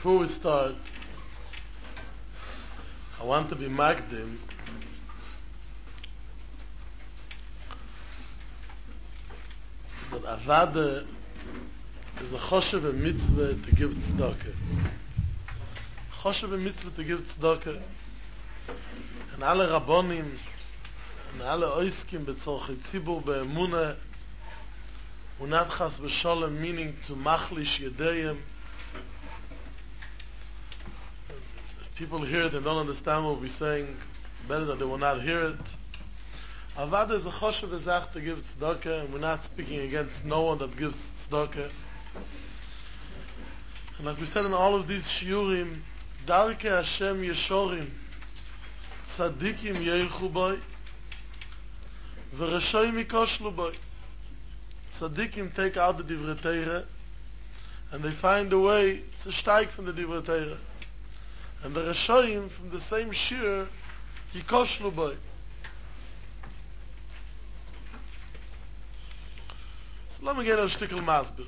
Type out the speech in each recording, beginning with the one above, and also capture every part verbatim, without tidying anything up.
Before we start, I want to be magdim that Avada is a choshev and mitzvah to give tzedakah. Choshev and mitzvah to give tzedakah. And alle Rabbonim and alle oiskim betzorchei tzibur be'emunah unat chas v'sholem, meaning to machlish yedeyim. If people hear it and don't understand what we're saying, better that they will not hear it. Avada is a choshev ezach to give tzedakah, and we're not speaking against no one that gives tzedakah. And like we said in all of these shiurim, darkei Hashem yeshorim, tzadikim yeilchu boi, v'reshoim yikoshlu boi. Tzadikim take out the divrei Torah, and they find a way to steig from the divrei Torah. And the reshoim from the same shir yikoshlu boi. So let me get a shtickle masbir.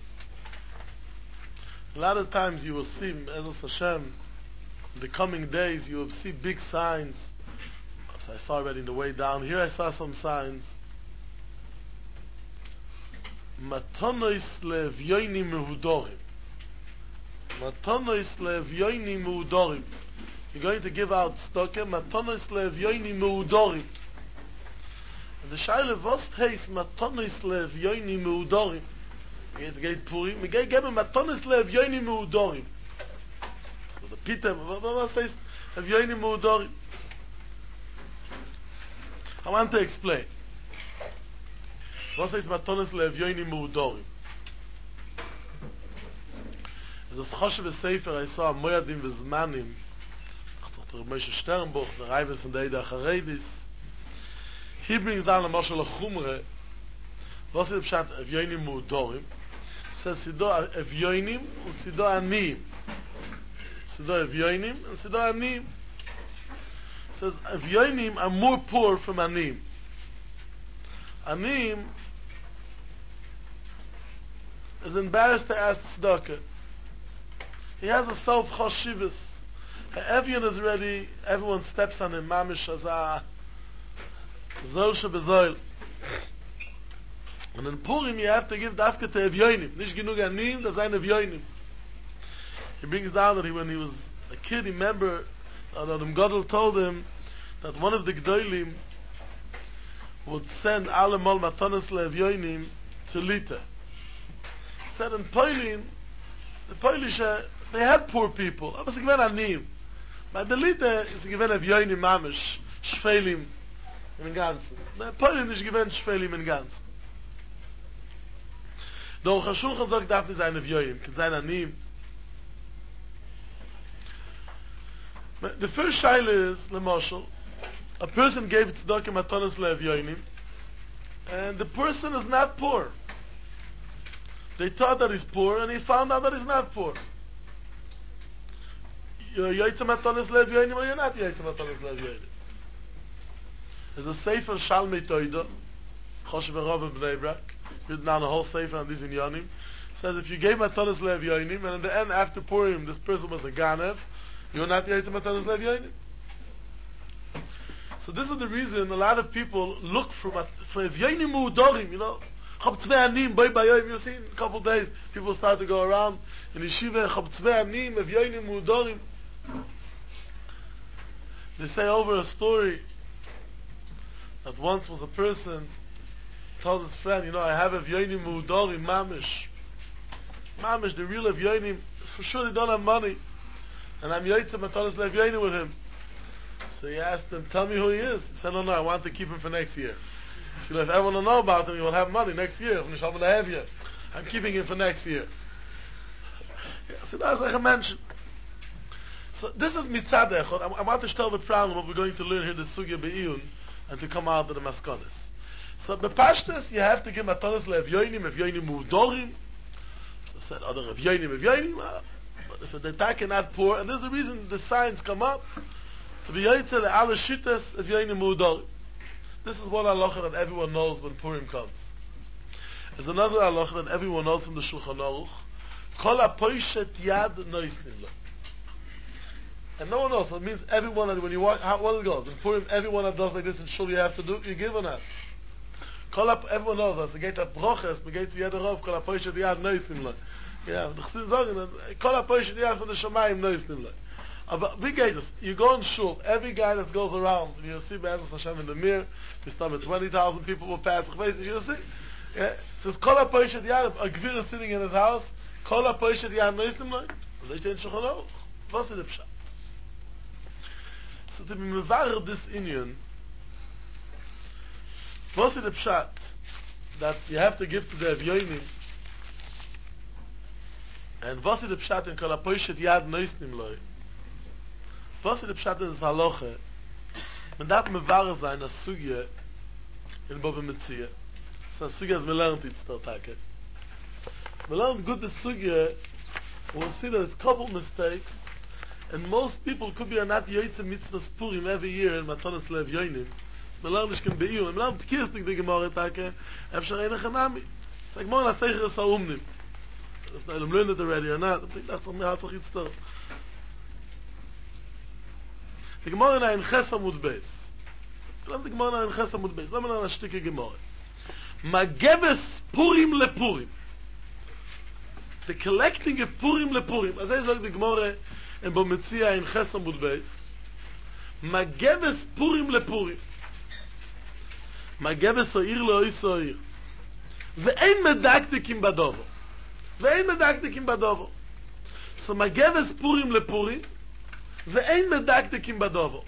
A lot of times you will see, Ezras Hashem, in the coming days you will see big signs. I saw already in the way down here, I saw some signs. Matonos le'evyoini mehudorim. Matonos le'evyoini mehudorim. You're going to give out tzedakah. Matonos le'evyoini mehudorim. And the shaila was taste matonos le'evyoini mehudorim. It's great Purim. We gave him matonos le'evyoini mehudorim. So the Peter, what says evyoini mehudorim? I want to explain. What says matonos le'evyoini mehudorim? There's a choshev sefer I saw, Moyadim v'zmanim. Der Moshe Sternbuch, der Reiber von der Eida Charedis. He brings down a Moshel of Chumre. Was is the pshat evyoinim mehudorim? Says sido evyoinim and sido aniyim. Sido evyoinim and sido aniyim. Says evyoinim are more poor from aniyim. Aniyim is embarrassed to ask tzedakah. He has a self-choshivus. Everyone is ready, everyone steps on him, mamish azah, zol shebezoil. And in Purim you have to give dafka to evyoinim. Nish genug anim, das ein evyoinim. He brings down that he, when he was a kid, he remember that the Gadol told him that one of the Gdolim would send alle mol matanos le'evyoinim to Lita. He said in Poilin, the Polish, uh, they had poor people. Aber sie gewen anim. But the Lita is given evyoinim mamish, shfelim in ganzen. The Poilin is given shfelim in ganzen. The Aruch HaShulchan sagt, darf nicht sein evyoinim, kann sein anim. The first shaila is, lemoshel, a person gave tzedakah matanos le'evyoinim, and the person is not poor. They thought that he's poor, and he found out that he's not poor. You're yoytze matanos le'evyoinim, or you're not yoytze matanos le'evyoinim. There's a sefer Shalmei Toida, Choshev Rav in Bnei Brak, written down a whole sefer on these inyanim. Says if you gave matanos le'evyoinim, and in the end, after Purim, this person was a ganev, you're not yoytze matanos le'evyoinim. So this is the reason a lot of people look for for evyoinim mehudorim, you know. Chab tzvei anim, boy bayoim, you see, in a couple of days, people start to go around in yeshiva, chab tzvei anim, evyoinim mehudorim. They say over a story that once was a person told his friend, you know, I have evyoinim mehudorim, mamish. Mamish, the real evyoinim, for sure they don't have money. And I'm yoytze matanos le'evyoinim with him. So he asked him, tell me who he is. He said, no, no, I want to keep him for next year. You know, if everyone will know about him, you will have money next year. I'm keeping him for next year. So that's like I mentioned. So this is mitzad echad. I want to tell the problem what we're going to learn here, the sugya be'iyun, and to come out of the maskonis. So bepashtas, you have to give matanos le'evyoinim, evyoinim mehudorim. So I said, other evyoinim, evyoinim. But if the attack are not poor, and this is the reason the signs come up, to be yoytze le'ala shitas, evyoinim mehudorim. This is one halacha that everyone knows when Purim comes. There's another halacha that everyone knows from the Shulchan Aruch. Kol hapoishet yad noisnin lo. And no one else. So it means everyone that when you walk, how well it goes. In Purim, everyone that does like this in Shul you have to do, you give on that. Call up everyone knows us. Get up broches, we get to jeder Rav, call up Poisha Diyad Neusim Loi. Yeah, the Chassim sagen, call up Poisha Diyad from the Shamayim Neusim Loi. But we get this. You go in Shul, every guy that goes around, and you'll see Be'ezus Hashem in the mirror, we start with twenty thousand people will pass the faces, you'll see. Yeah, it says, call up Poisha Diyad, a Gvir is sitting in his house, call up Poisha Diyad Neusim Loi. They say in Shulchan Aruch. What's the pshat? So to be mevarer this Indian, what's the pshat? That you have to give to the Evyonim. And what's the pshat in Kol HaPoishet Yad Noisnim Loi? What's the pshat in this Halacha? Man darf mevarer sein, a Sugya in Baba Metzia. So a Sugya is me learned it still, Take. Me learned good the Sugya, we'll see that there's a couple mistakes, and most people could be a not Yoytze Mitzvah Purim every year in Matanas Levyonim. So me learned ich can be you. Me learned Kirsnik the Gemara, Take. Efter eine Chanami. It's like more than a Seicher is Ha'umnim. If I'm learned it already or not, I think that's something hard to read still. The Gemara in Ches Amud Beis. Let the Gemara in Ches Amud Beis. Let me know a Stücke Gemara. Mageves Purim lePurim. The collecting of Purim lePurim. As I say the Gemara in Bometzia in Ches Amud Beis. Mageves Purim lePurim. Mageves Oir leOis Oir. ואין מדקדקים בדובו. ואין מדקדקים בדובו. So מגבס פורים לפורים, ואין מדקדקים בדובו.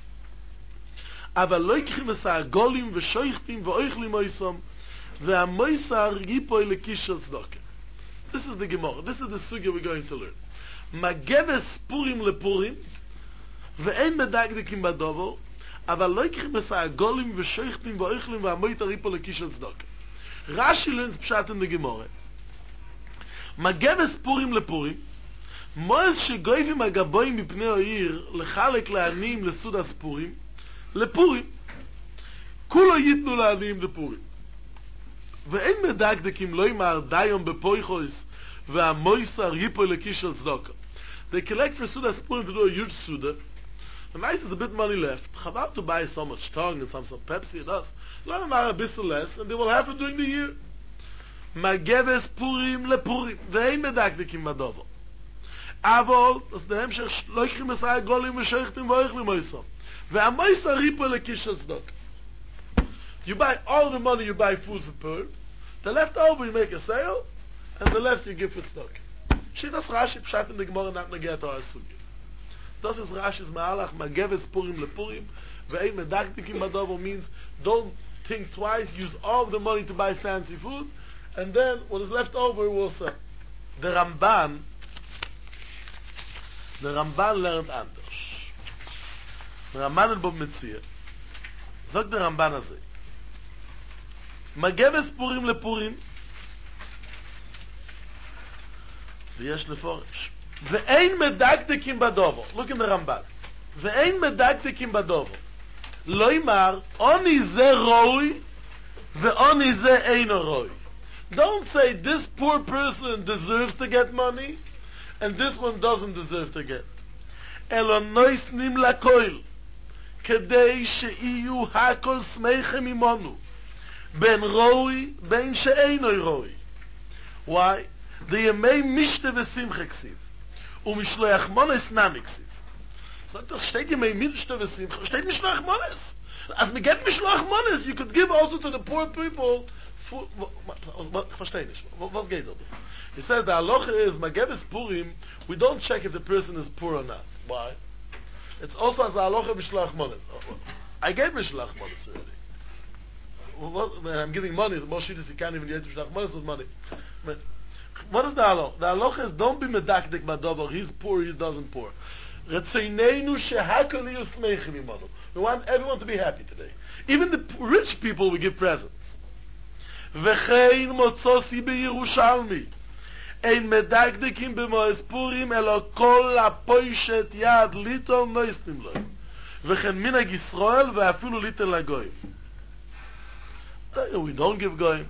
אבל לא יקחים מסעגולים ושויכתים ואויכלים מויסום, והמויסר גיפוי לקיש של צדוקה. This is the Gemara. This is the sugya we're going to learn. מגבס פורים לפורים, ואין מדקדקים בדובו, אבל לא יקחים מסעגולים ושויכתים ואויכלים והמויסר גיפוי לקיש של צדוקה. Rashi learns pshat in the Gemara. Mageves Purim lePurim, Moez shegoyvim agaboyim mipnei oir lechalek la'anim lesudas Purim lePurim. Kulo yitnu la'anim lePurim. Ve'en medakdekim lo yimar dayom bepoichos ve'amoisar yipo lekish al tzedakah. They collect for sudas Purim to do a huge suda. The mice is a bit money left. Chaval to buy so much tongue and some some Pepsi and us. Let them have a bit less, and they will have it during the year. Mageves Purim lePurim. Ve'ein medakdekim badovo. Avol, as the hemshech loichim esay golim v'sheichtim v'oichlim moisom. Ve'amoisar ripo lekish tzedakah. You buy all the money you buy food for Purim. The leftover you make a sale, and the left you give for tzedakah. Shitas Rashi pshat in the Gemara not negate our sugya. Das is Rashi's ma'alach, Mageves Purim lePurim, ve'ein medakdekim badovo means don't think twice, use all of the money to buy fancy food, and then what is left over we'll sell. The Ramban, the Ramban learned anders. The Ramban in Bob Metzia, sagt der Ramban הזה, Mageves Purim lePurim, ויש לפורש, ואין מדקדקים בדובו. Look in the Ramban. ואין מדקדקים בדובו. לא ימר, עוני זה רוי, ועוני זה אינו רוי. Don't say this poor person deserves to get money, and this one doesn't deserve to get. אלא נויסנים לכל, כדי שיהיו הכל שמחם ממנו, בין רוי, בין שאינו רוי. Why? דימי משתה ושמחה כסיב, ומשלוח מונס נמי כסיב. Sagt das, steht ihr mei Milchste v'simcha, steht Mishloach Mones. As we get Mishloach Mones, you could give also to the poor people food. Ich verstehe nicht. Was geht da? He says the halacha is, Mageves Purim, we don't check if the person is poor or not. Why? It's also as a halacha Mishloach Mones. I gave Mishloach Mones already. What, when I'm giving money, most shittas you can't even get Mishloach Mones with money. But what is the halacha? The halacha is, don't be medakdik badover, he's poor, he doesn't poor. We want everyone to be happy today. Even the rich people we give presents. V'chein motzosi b'Yerushalmi. Ein medakdekim b'moes Purim elo kol ha'poishet yad liton noistim lo. V'chen minag Yisrael ve'afilu liton lagoyim. We don't give goyim.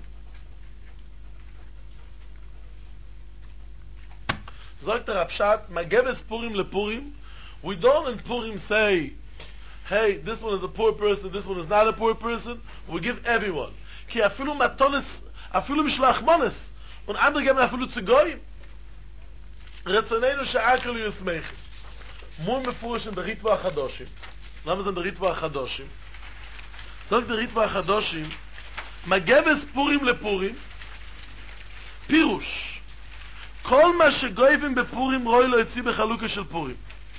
Sagt der Rapshat, Mageves Purim lePurim, We don't in Purim say, hey, this one is a poor person, this one is not a poor person. We give everyone. Ki afilu matonis, afilu mishlach mones. Und andere geben afilu zu goyim. Retzoneinu she'akelu yismeichim. Mur mefurish in der Ritva HaChadoshim. Lama ist in der Ritva HaChadoshim? Sagt der Ritva HaChadoshim, Mageves Purim lePurim, Pirush. כל מה שגויבים בפורים רוי לא יציא בחלוקה של פורים.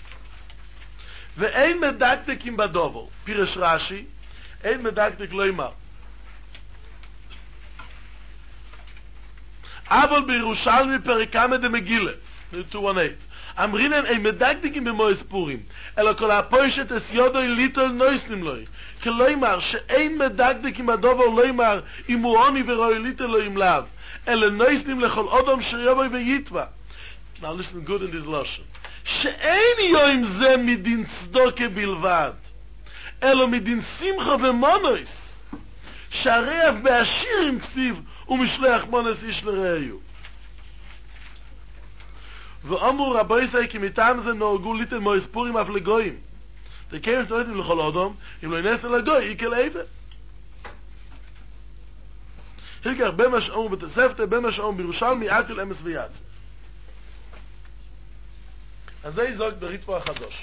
ואין מדקדקים בדובר. פירש רש"י, אין מדקדק לא יאמר. אבל בירושלמי פרקמא דמגילה, מאתיים ושמונה, אמרינן אין מדקדקים במועס פורים, אלא כל הפוישת אס יודוי ליטול נויסנים לוי. כי לא יאמר שאין מדקדקים בדובר לא יאמר אם הוא עוני ורוי ליטול לא ימלאב. אלא נויסנים לכל אדם שיבוי ויתבע. Now listen good in this lesson. שאין יום זה מדין צדוקה בלבד, אלא מדין שמחה ומונוס, שהרי אף בעשירים כסיב ומשלח מונוס איש לרעיו. ואמרו רבי ישראל כי מטעם זה נהגו ליטל מויס פורים אף לגויים. דקיים שנויתים לכל אדם, אם לא ינסה לגוי, איקל עבר. היקר במשעום בתוספתא במשעום בירושלמי אקל אמס ויעץ. אז זה יזוג בריטב"א החדש.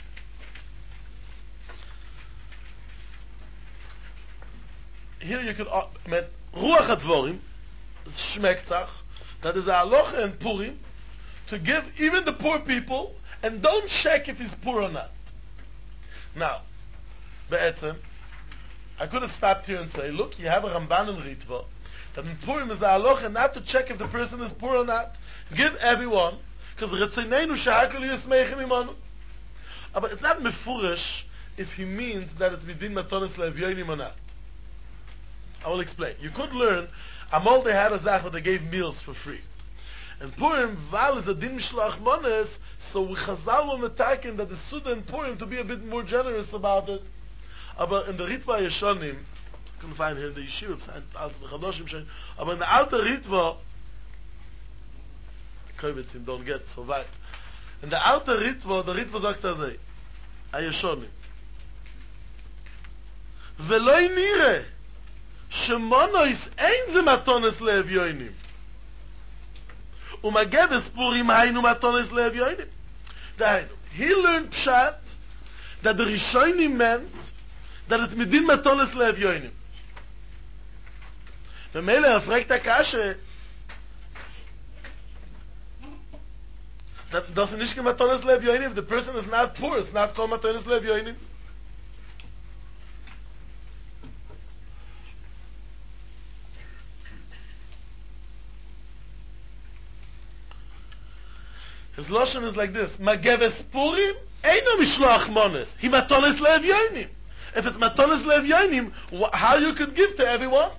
Here you could, met ruach advorim, shmektzach, that is a halacha in Purim, to give even the poor people, and don't check if he's poor or not. Now, be'etzem, I could have stopped here and say, look, you have a Ramban in Ritva, that in Purim is a halacha not to check if the person is poor or not. Give everyone, because Retzoneinu she'akelu yismeichim imanu. But it's not mefurish if he means that it's midin matonis le'evyonim or not. I will explain. You could learn, Amol they had a zach that they gave meals for free. And Purim, Val is a din mishlach mones, so we chazal on the taken that the Suda in Purim to be a bit more generous about it. But in the Ritva Yeshonim, you can find here in the Yeshiva, als the Chadoshim, but in the Alta Ritva, Kovitzim don't get so weit. In the Alta Ritva, the Ritva sagt er sei, a Yeshonim. Veloi nire, shemonois ein ze matones le'evyonim. Umageves Purim hainu matones le'evyonim. Dainu, he learned Pshat, that the Rishonim meant, that it's midin matones le'evyonim. V'mele, er fragt der Kashe, that doesn't nicht matones le'evyonim, if the person is not poor, it's not called matones le'evyonim. His lashon is like this: Mageves Purim eino mishloach mones. He matones le'evyonim. If it's matones le'evyonim, how you could give to everyone?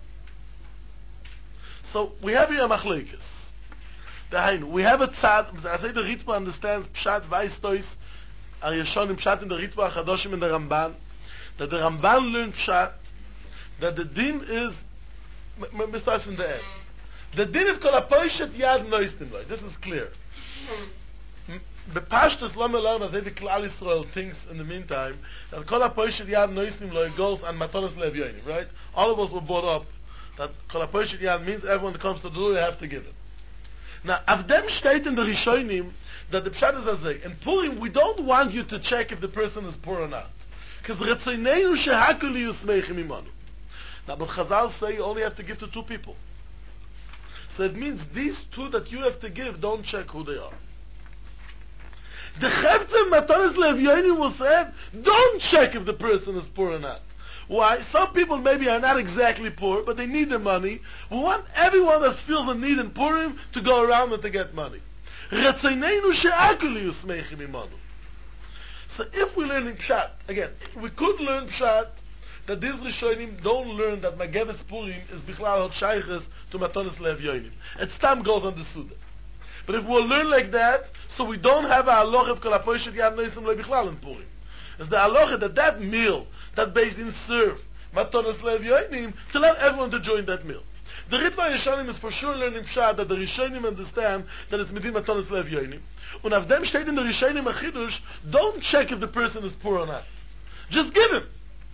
So we have here a machlekes. Dahainu, we have a tzad. I say the Ritva understands Pshat Vaistois, Ar Yeshonim Pshat in the Ritva Chadoshim in the Ramban. That the Ramban learned Pshat. That the din is. We start from the end. The din of kol hapoishet yad noistim loy. This is clear. The Pashtus Lama Lama as every Klal Yisrael thinks in the meantime that Kol HaPoishet Yad Noisnim Lo goes on Matonos Le'evyonim, right? All of us were brought up that Kol HaPoishet Yad means everyone that comes to the door you have to give it. Now, of them state in the Rishonim that the Pshat is as in Purim we don't want you to check if the person is poor or not. Because Retzoneinu she'akelu yismeichim imanu. Now, but Chazal say you only have to give to two people. So it means these two that you have to give, don't check who they are. The Chefetz Matanis Le'evyonim was said, don't check if the person is poor or not. Why? Some people maybe are not exactly poor, but they need the money. We want everyone that feels a need in Purim to go around and to get money. Retzoneinu she'akelu yismeichim imanu. So if we learn in Pshat, again, we could learn Pshat, that these Rishonim don't learn that Mageves Purim is Bichlal Hot Shayches to Matonis Le'evyonim. It stam goes on the Suda. But if we'll learn like that, so we don't have a halacha of Kol HaPoishet Yad Noisnim Lo Bichlal in Purim. It's the halacha that that meal, that Beis Din serve Matonis Le'evyonim, to let everyone to join that meal. The Ritva Yeshanim is for sure learning Pshat that the Rishonim understand that it's Medin Matanis Lev Yoinim. And if them state in the Rishonim Achidush, don't check if the person is poor or not. Just give him.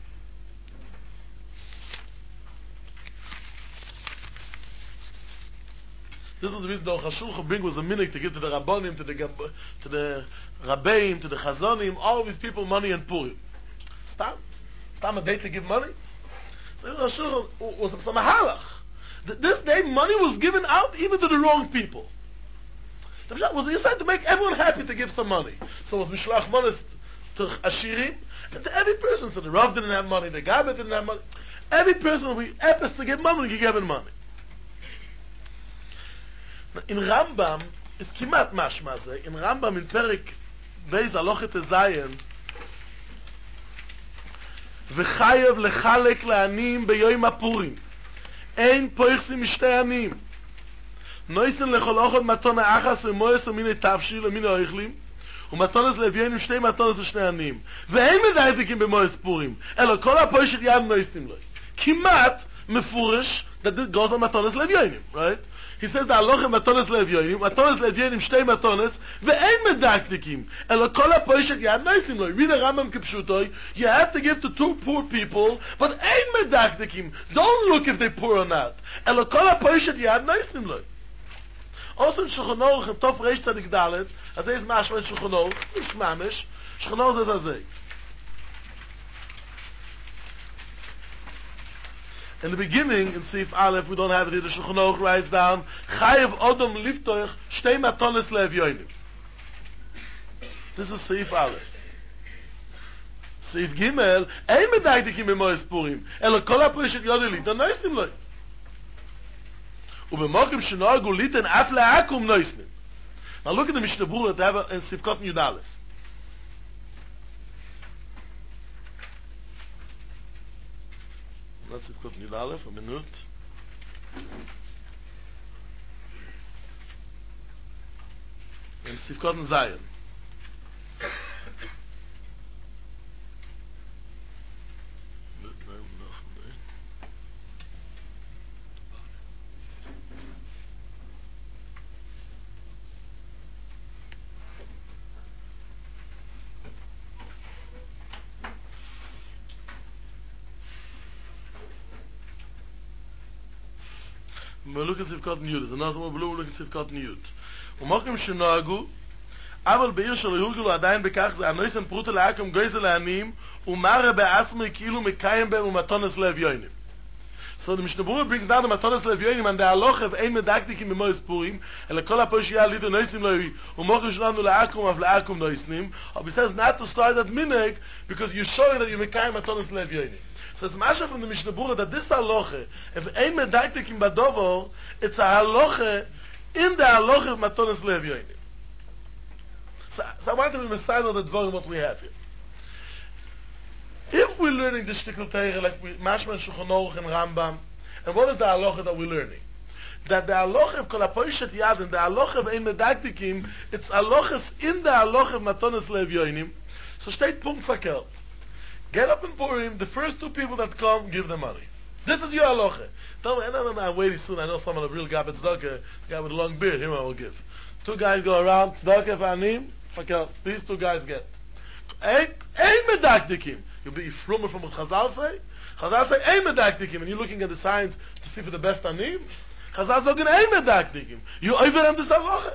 This was the reason the Chashulcha Bring was a minute to give to the Rabbonim, to the Gab- to the Rabbeim, to the Chazonim, all of these people money and Purim. Stop. Stop a day to give money. So the Chashulcha was some mahalach. This day money was given out even to the wrong people. The Pshat was decided to make everyone happy to give some money. So it was Mishlach Manas to Ashirim, and to every person. So the Rav didn't have money, the Gabbet didn't have money. Every person will be epis to give money, he gave him money. In Rambam, it's kimat mashma ze. In Rambam, in Perik Beis Halochet Zayin, v'chayev lechalek la'anim beyoyim hapurim. Ein poichsim mishtei anim. Noisen lechol ochad matona achas v'moyes u'minei tavshil u'minei oichlim. ומתונס לוויינים שתי מתונות ושני עניים. ואין מדייתקים במויס פורים, אלא כל הפוישת יד נויסטים לו. כמעט מפורש that this goes on מתונס לוויינים, right? He says that הלוך עם מתונס לוויינים, מתונס לוויינים שתי מתונס, ואין מדייתקים, אלא כל הפוישת יד נויסטים לו. Read the Rambam כפשוטוי, you have to give to two poor people, but אין מדייתקים. Don't look if they're poor or not. אלא כל הפוישת יד נויסטים לו. Also in Shulchan Aruch in Tov Reish Tzadik Dalet, as is mashma in Shulchan Aruch, nicht mamish, Shulchan Aruch says as in the beginning, in Seif Aleph, we don't have it here, the Shulchan Aruch writes down, Chayev Odom Liftoich Shtei Matones Le'Evyonim. This is Seif Aleph. Seif Gimel, Ein Medaydikim B'Moyes Purim, Elo Kol HaPoishet Yodeli, Don't Noistim Loi. ובמוקם שנוהגו ליתן אף לעקום נויסנים. Now look at the Mishnah Berurah that have in Sivkot Yud Aleph. Not Sivkot Yud Aleph, a minute. In Sivkot Zayin. We look at Sivkot Niyud. There's another one, we look at Sivkot Niyud. ומוקם שנוהגו, אבל בעיר שלא יורגלו עדיין בכך, זה הנויסן פרוטה לעקם גויזה לעניים, ומראה בעצמי כאילו מקיים בהם ומתונס לאביונים. So the Mishnah Berurah brings down the Matonas Levyonim and the Halacha ein medaktikim b'mois purim, and kol haposhiyah lidu noisim lohi, u'mochim shlanu la'akum av la'akum noisim. But he says not to start that minhag because you're showing that you mekayim Matonas Levyonim. So it's masha from the Mishnah Berurah that this Halacha, if ein medaktikim b'dovor, it's a Halacha in the Halacha of Matonas Levyonim. So, so I want to be beside of the dvorim what we have here. If we're learning the Shtikul Teire like we Mashma and Shulchan Aruch and Rambam, and what is the halacha that we're learning? That the halacha of Kol HaPoishet Yad and the halacha of Ein Medaktikim, it's halachas in the halacha of Matonas Levyonim. So steht Punkt verkehrt. Get up in Purim, the first two people that come, give them money. This is your halacha. Tell me, no, no, no, I'm waiting soon. I know someone, a real guy, but tzedakah, a guy with a long beard, him I will give. Two guys go around, tzedakah v'anim, verkehrt. These two guys get. Ein Medaktikim. You'll be frumer from what Chazal say. Chazal say, Ein Medaktikim. And you're looking at the signs to see for the best anim. Chazal say, Ein Medaktikim. You over them this halacha.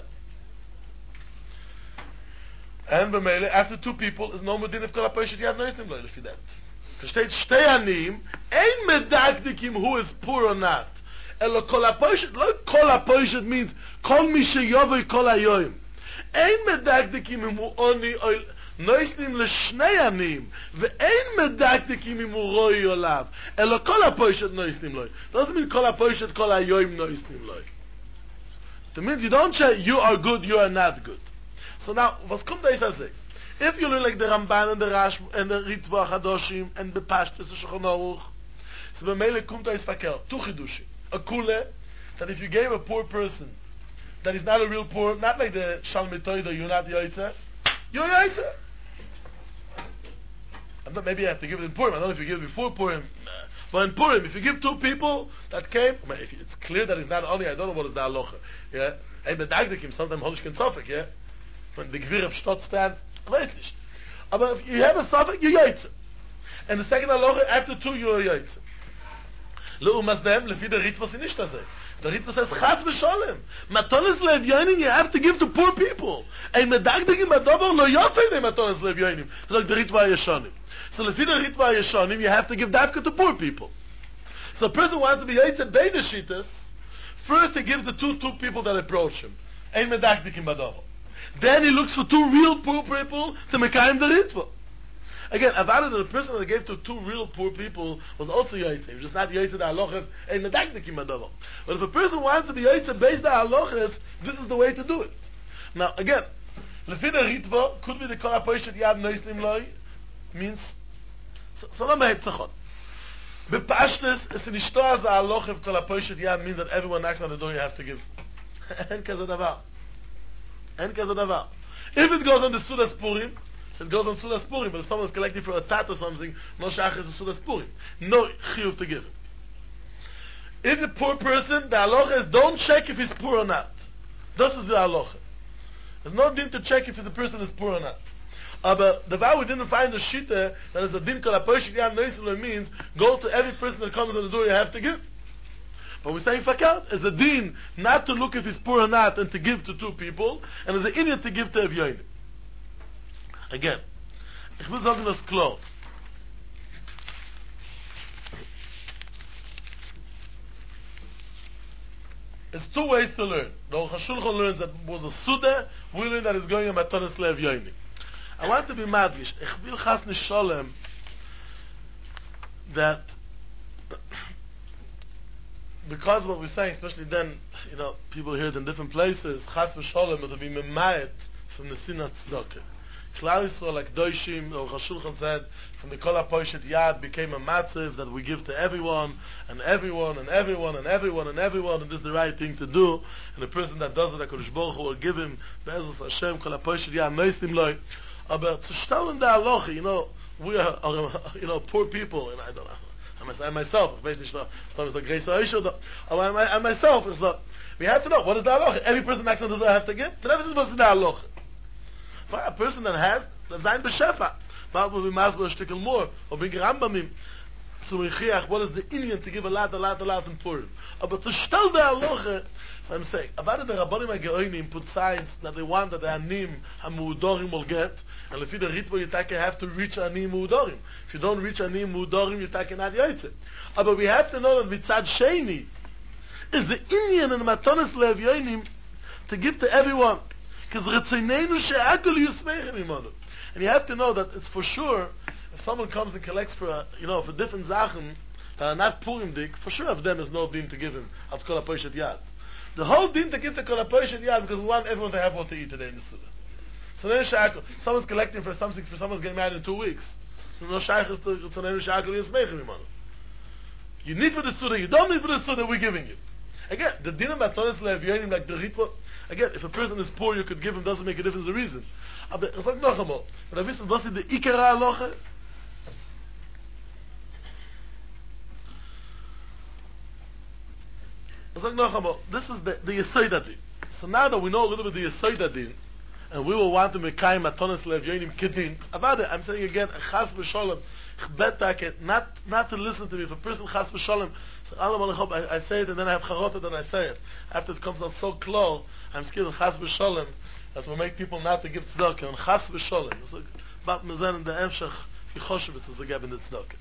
And b'meile, after two people, is no more din of Kol HaPoishet Yad Noisnim lo, if you that. Because state, Shtei anim, Ein Medaktikim, who is poor or not. Elo Kol HaPoishet, lo Kol HaPoishet means, Kol mi sheyovoi Kol hayoyim. Ein Medaktikim, im hu oni, נויסנים לשני עניים, ואין מדקדקים אם הוא רואי עליו, אלא כל הפוישת נויסנים לוי. Doesn't mean כל הפוישת, כל היום נויסנים לוי. That means you don't say you are good, you are not good. So now, was kommt da ist das? If you look like the Ramban and the Rash and the Ritva Chadoshim and the Pashtus, the Shulchan Aruch, so b'meile kommt da ist verkehrt. Two chidushim. A kule, that if you gave a poor person, that is not a real poor, not like the Shalmitoida, you're not Yoitze, you're Yoitze. Maybe I have to give it in Purim. I don't know if you give it before Purim. But in Purim, if you give two people that came, I mean, if it's clear that it's not only, I don't know what is the halacha, yeah? Ein bedagdikim, sometimes holish ken sofik, yeah? When the gvir of stot stands, weiß nicht. Aber if you have a sofik, you yaitze. And the second halacha, after two, you are yaitze. Leumas dem, lefi der Ritva sie nicht das. The Ritva says, Chaz v'sholem. Matonis le'evyonim, you have to give to poor people. Ein medagdikim adover lo yotzei de matonis le'evyonim. So like the Ritva Yeshanim. So lefi der Ritva Yeshanim, you have to give dafka to poor people. So a person wants to be yaitze bein the shitas. First he gives the two two people that approach him. Ein medagdikim adover. Then he looks for two real poor people to mekayim the Ritva. Again, Avada, the person that gave to two real poor people was also Yaitse. He was just not Yaitse the Halachas, and Medagdikim Adava. But if a person wants to be Yaitse based on Halachas, this is the way to do it. Now, again, Lefina Ritva could be the Kol HaPoishet Yad Noisnim Loi, means, so not Behepzachot. Bepashtes, es in Ishto as a Halacha of Kol HaPoishet Yad means that everyone knocks on the door you have to give. En kaze davar. En kaze davar. If it goes on the Sudas Purim, so it goes on Sudas Purim, but if someone is collecting for a tat or something, no shach is a Sudas Purim. No chiyuv to give him. If a poor person, the halacha is don't check if he's poor or not. This is the halacha. There's no din to check if the person is poor or not. Uh, but the vow we didn't find a shita that is a din kol hapoishik yam noisilo means go to every person that comes on the door you have to give. But we're saying fakat is a din not to look if he's poor or not and to give to two people, and as an idiot to give to Evyonim. Again, ich will sagen das klar. There's two ways to learn. The Aruch HaShulchan learns that was a Suda, we learn that it's going on Matanis Le'Evyonim. I want to be madgish. Ich will chas nisholem that because of what we're saying, especially then, you know, people hear it in different places, chas v'sholem, it will be memayet from the Sinat Tzedakah. Klal Yisrael, like Doishim, or HaShulchan said, from the Kol HaPoishet Yad became a matziv that we give to everyone, and everyone, and everyone, and everyone, and everyone, and this is the right thing to do. And the person that does it, HaKadosh Baruch Hu will give him, Be'ezus Hashem, Kol HaPoishet Yad, Noistim Loi. But to stell in the halacha, you know, we are, are, you know, poor people, and I don't know, I myself, I myself, is not, we have to know, what is the halacha? Every person next to the door have to give? Then everything is supposed to be the halacha. For a person that has, that's sein Beshefa. But will be masber a stickel more, or bring Rambamim, so we chiach, what is the Indian to give a lot, a lot, a lot in Purim? But to stell the halacha, so I'm saying, Avada the Rabbanim HaGeonim put signs that they want that the Anim HaMu'udorim will get, and if you the Ritva, you take have to reach Anim Mu'udorim. If you don't reach Anim Mu'udorim, you take not Yaitze. But we have to know that Mitzad Sheni is the Indian and Matonis Le'Evyonim to give to everyone. Because Retzinenu she'akol yusmeichim imanu. And you have to know that it's for sure, if someone comes and collects for, a, you know, for different Sachen that are not Purim dik, for sure of them is no din to give him at Kol HaPoishet Yad. The whole din to give to Kol HaPoishet Yad because we want everyone to have what to eat today in the Suda. So then she'akol, someone's collecting for something, for someone's getting married in two weeks. There's no shaykh is to Retzinenu she'akol yusmeichim imanu. You need for the Suda, you don't need for the Suda, we're giving you. Again, the din of Matonis Le'Evyonim, like the Ritva, again, if a person is poor, you could give him, doesn't make a difference, the reason. Aber ich sag noch einmal, wenn wir wissen, was ist die Ikara Halacha? Ich sag noch einmal, this is the, the Yesod Din. So now that we know a little bit the Yesod Din, and we will want to make Mekayim Matonis Le'Evyonim Kedin, Avada, I'm saying again, Chas v'Sholem, ich bet not, not to listen to me, if a person Chas v'Sholem, so I, I say it and then I have charot and I say it. After it comes out so close, I'm scared of Chas v'Sholem that will make people not to give tzedakah. And Chas v'Sholem, it's like, but mezen in the Emshach, wie Choshevitz is a geben the tzedakah.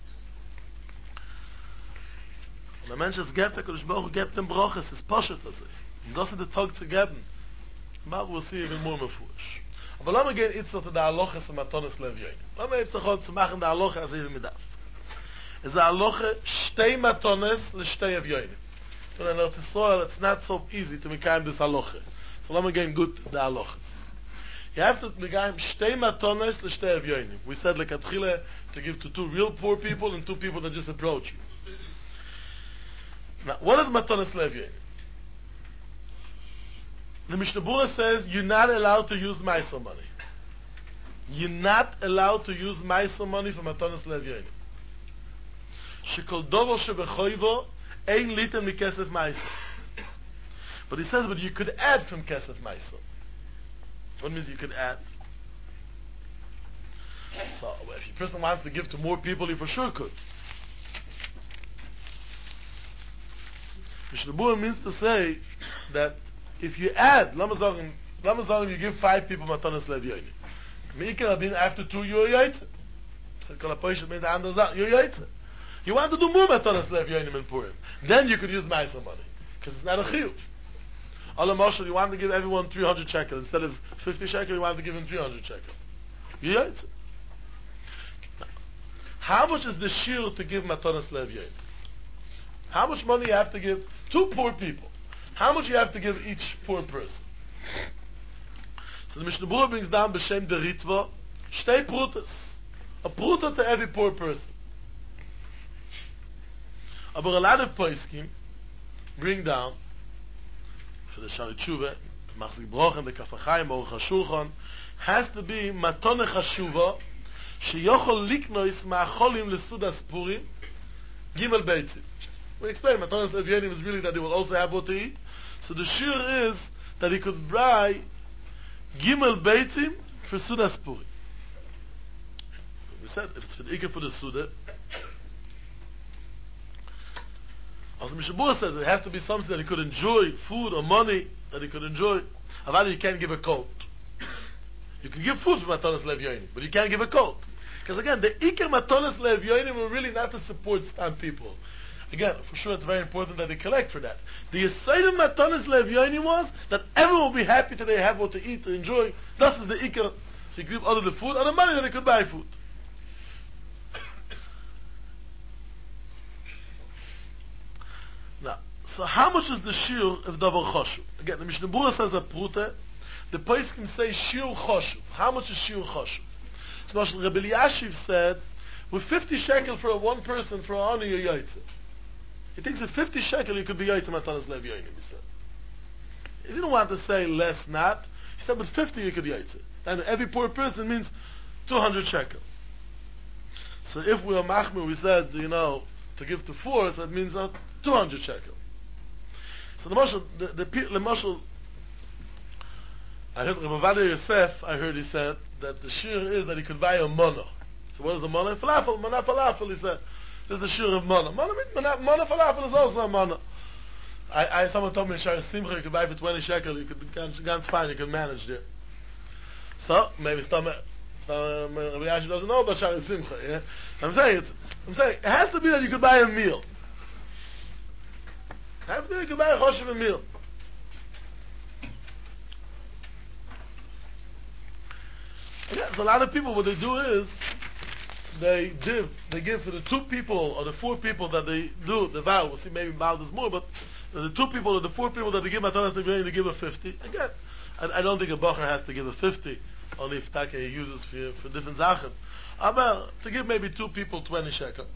Und der Mensch ist gebt, der Kodesh Baruch Hu gebt dem Broches, ist poshet also. Und das ist der Tag zu geben. Aber we'll see even more mefush. Aber lass mal gehen jetzt zu der Aloches und Matonis Le'Evyonim. Lass mal jetzt zu machen der Aloche, als ich mit darf. Es ist eine Aloche, stei Matonis l'stei Evyonim. So in Eretz Yisrael, it's not so easy to make this Aloche. So let me get good the Aloches. You have to make stei Matonis l'stei Evyonim. We said like Atchile to give to two real poor people and two people that just approach you. Now, what is Matonis Le'Evyonim? The Mishnah Berurah says you're not allowed to use Meiser money. You're not allowed to use Meiser money for Matonis Le'Evyonim. shekol dover shebechoivo ein litem mikesef ma'isa. But he says, but you could add from kesef ma'isa. What means you could add? So if a person wants to give to more people, he for sure could. Mishnah Berurah means to say that if you add, lama sagen, lama sagen, you give five people matanas lev yoini. Meikar abin after two you're yaitze. So kol hapoishet means the andere Sache, you're yaitze. You want to do more matanas lev yoinim in Purim, then you could use ma'aser money because it's not a chiyuv. Allah Moshe, you want to give everyone three hundred shekel instead of fifty shekel, you want to give him three hundred shekel. You're yaitze. How much is the shir to give matanas lev yoinim? How much money you have to give? Two poor people. How much you have to give each poor person? So the Mishnah Berurah brings down b'shem the Ritva, shtei prutas. A pruta to every poor person. Aber a lot of poskim bring down, for the Shari Tshuva, Machzik Broch and the Kaf HaChaim, Baruch HaShulchan, has to be matone chashuva, sheyochol liknois ma'acholim lesudas Purim, gimel beitzim. We explain, Matanas Lev Yonim is really that they will also have what to eat. So the shir is that he could buy Gimel Beitzim for Sudas Purim. We said, if it's for the Iker for the Suda, also Mishnah Berurah says it has to be something that he could enjoy, food or money that he could enjoy. Otherwise you can't give a coat. You can give food for Matanas Lev Yonim, but you can't give a coat. Because again, the Iker Matanas Lev Yonim are really not to support stand people. Again, for sure it's very important that they collect for that. The Yesod of Matanas Lev Yonim was that everyone will be happy that they have what to eat, to enjoy. This is the Iker. So you give other the food, other money that they could buy food. Now, so how much is the shir of Davar Choshuv? Again, the Mishnah Berurah says that Prute, the poskim say shir Choshuv. How much is shir Choshuv? So Rabbi Elyashiv said, with fifty shekel for a one person for an honor you're yaitze. He thinks at fifty shekel you could be yaitze matanas lev yoinim, he said. He didn't want to say less not. He said, but fifty you could yaitze. And every poor person means two hundred shekel. So if we are machmir, we said, you know, to give to four, so that means uh, two hundred shekel. So the Moshe, the, the, the Moshe, I heard Rabbi Ovadia Yosef, I heard he said, that the shir is that he could buy a mana. So what is a mana? Falafel, mana falafel, he said. This is the shir of mana. Mana, mana, mana falafel is also a mana. I, I, someone told me in Shara Simcha you could buy for twenty shekel, you could, ganz fine, you could manage there. So, maybe Stam, Stam, Rabbi Yashi doesn't know about Shara Simcha, yeah? I'm saying, it's, I'm saying, it has to be that you could buy a meal. It has to be that you could buy a choshev a meal. Yeah, so a lot of people, what they do is, they give, they give for the two people or the four people that they do the vow. We'll see maybe vow there's more, but the two people or the four people that they give matanas lev, they give a fifty. Again, I, I don't think a bacher has to give a fifty, only if Taka he uses for for different zachen. Aber to give maybe two people twenty shekels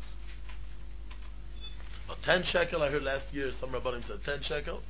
or ten shekel. I heard last year some rabbanim said ten shekel.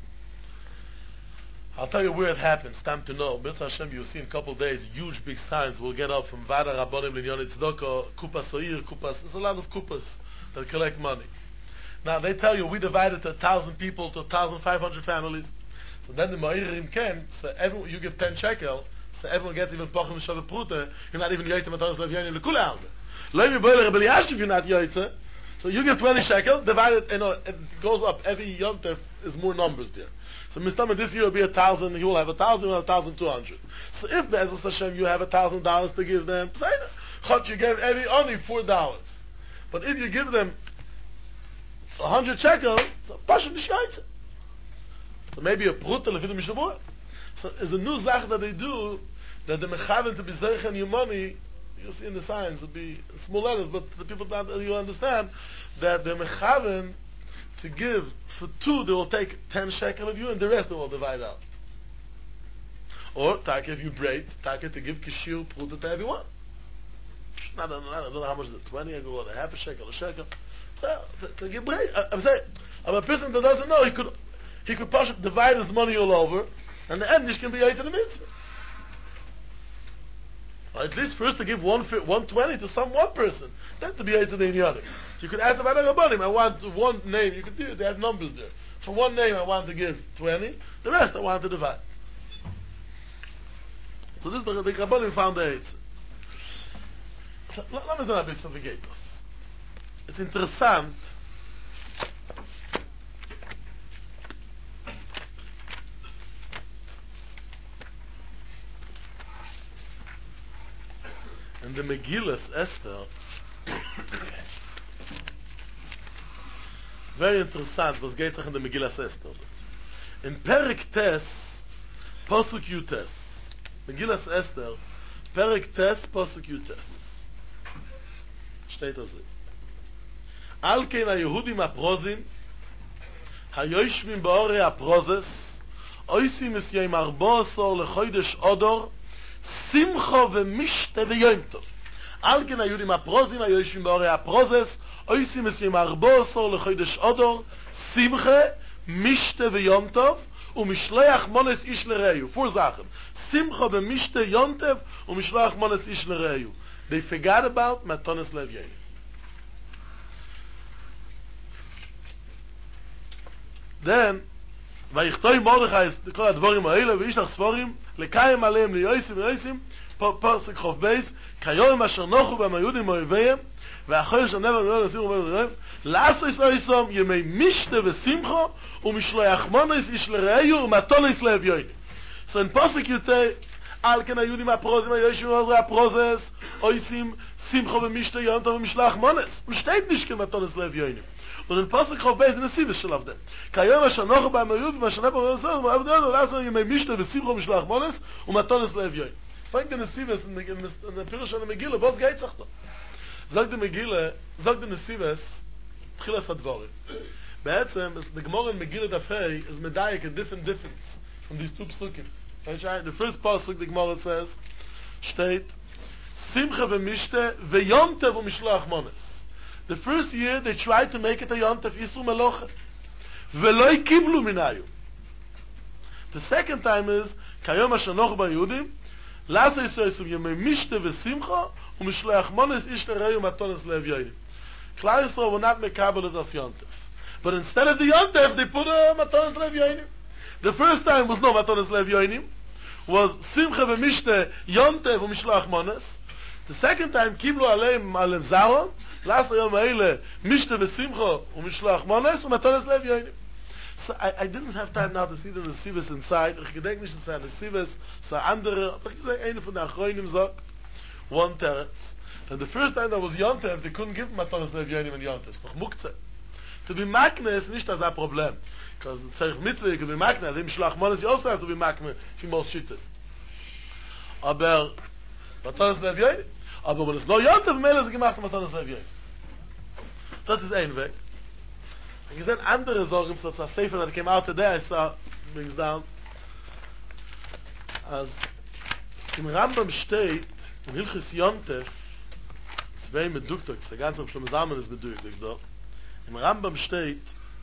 I'll tell you where it happens. Time to know. B'ez Hashem, you'll see in a couple of days huge big signs will get up from Vada Rabbanim Linyon Tzedakah, Kupas Oir, Kupas. There's a lot of Kupas that collect money. Now they tell you we divided to a thousand people to a thousand five hundred families. So then the Ma'irim came. So everyone, you give ten shekel. So everyone gets even Pochim Shavu Prute. You're not even Yaitze Matanas Lev Yonim Lekula Alme. Levi Boiler Rabbi Elyashiv if you're not Yaitze. So you give twenty shekel. Divided, you know, it goes up. Every Yontef is more numbers there. So Mistama this year will be a thousand, he will have a thousand, he will have a thousand two hundred. So if Be'ezus Hashem you have a thousand dollars to give them, say Chot you gave every only four dollars. But if you give them a hundred shekel, so Pasha Nishkaitze. So maybe a Prut Lefid Mishnah Berurah. So it's a new zach that they do, that the mechaven to be zeichen your money, you'll see in the signs, it'll be small letters, but the people that you understand that the mechaven to give for two, they will take ten shekel of you, and the rest they will divide out. Or, take if you braid, take it to give kishir pruta to everyone. I don't, I don't know how much is it, twenty, I go on a half a shekel, a shekel. So, to, to give braid. I'm saying, I'm a person that doesn't know, he could, he could push, divide his money all over, and the end, this can be eight in the mitzvah. Or at least first to give one, one twenty to some one person, then to be eight in the inyanim. You could ask about a Rabbanim, I want one name, you could do it, they have numbers there. For one name I want to give twenty, the rest I want to divide. So this is the, the Rabbanim found the Eitz. Let me say a bit of this. It's interessant. In the Megillas Esther, very interessant was geht sich in the Megillas Esther. In Perek Tes, Posuk Yutes, Megillas Esther, Perek Tes, Posuk Yutes. Steht also. Al kein ha-Yehudim ha-Prozim, ha-Yoshvim ba'orei ha-Prozes, oisim es yom arba asor lechodesh Odor, simcha v'mishte v'yom tov. Al kein ha-Yehudim ha-Prozim, ha-Yoshvim ba'orei ha-Prozes, oisim es yom arba asor lechodesh Odor, simcha, mishte v'yom tov, u'mishleach mones ish l'reyu. Four Sachen. Simcha v'mishte yom tov, u'mishleach mones ish l'reyu. They forgot about Matonis Lev Yonim. Then, Vayichtoi Mordechai is the kol advorim ha'ele, v'yishlach sforim, lekayim aleim liyoisim liyoisim, Pasuk Chof Beis, kayoim asher nochu b'am hayudim oiveyem, v'achoy asher never never nasiru v'oiveyem, la'asois oisom yemei mishte v'simcha, u'mishloach monis ish l'reyu, u'matonis Lev Yonim. So in Pasuk Yutei, Al ken hayudim ha-Prozim ha-Yoshvim ba'orei ha-Prozes, oisim simcha v'mishte yom tov v'mishlach mones. Und steht nicht kein Matonis Lev Yonim. Und in Pasuk Chof Beis, in der Sivis shel avdem. Kayom asher nochu b'am hayudim, v'asher never v'oiveyem, v'avdenu la'asom yemei mishte v'simcha v'mishlach mones, u'matonis Lev Yonim. Fängt in der Sivis, in der Pirush an der Megillah, was geht sich da? Sagt die Megillah, sagt in der Sivis, Tchilas HaDvorim. Be'etzem, the Gemara in Megillah Dafei is medayik a different difference from these two psukim. The first pasuk the Gemara says, steht, Simcha v'mishte v'yom tev u'mishloach mones. The first year they tried to make it a yom tev isru melocha. V'loi kiblu minayu. The second time is, kayom asher nochu b'yudim, lasa yisoyisum yemei mishte v'simcha u'mishloach mones ish l'reyu matonis Lev Yonim. Klal Yisrael will not make kabbalah as yom tev. But instead of the yom tev, they put a matonis Lev Yonim. The first time was no matonis Lev Yonim, was simcha v'mishte yom tev u'mishloach mones. The second time, kiblu aleim aleim zaro, last yom ha'ele, mishte v'simcha u'mishloach mones, u'matonis Lev Yonim. So I, I didn't have time now to see the Nesivos inside. Ich gedenk nicht, dass the Nesivos, so andere, aber ich gesagt, eine von der Achroinim sagt, one teretz. And the first time there was Yom Tev, they couldn't give Matonis Lev Yonim and Yom Tev. It's doch Muktzeh. To be makne is nicht das a problem. Because it's Tzarech Mitzvah, you can be makne. As im Shlach Mones, you also have to be makne if you most shittas. Aber Matonis Lev Yonim. Aber wenn es no Yom Tev, Mele ist gemacht Matonis Lev Yonim. Das ist ein Weg. Ich gesehen andere Sorgen, so a Sefer that came out today, I saw, brings down, as im Rambam steht, in Hilchis Yom Tev, zwei mit Duktok, das ganze auf Shlomo Zalman ist bedeutet, doch. Im Rambam steht,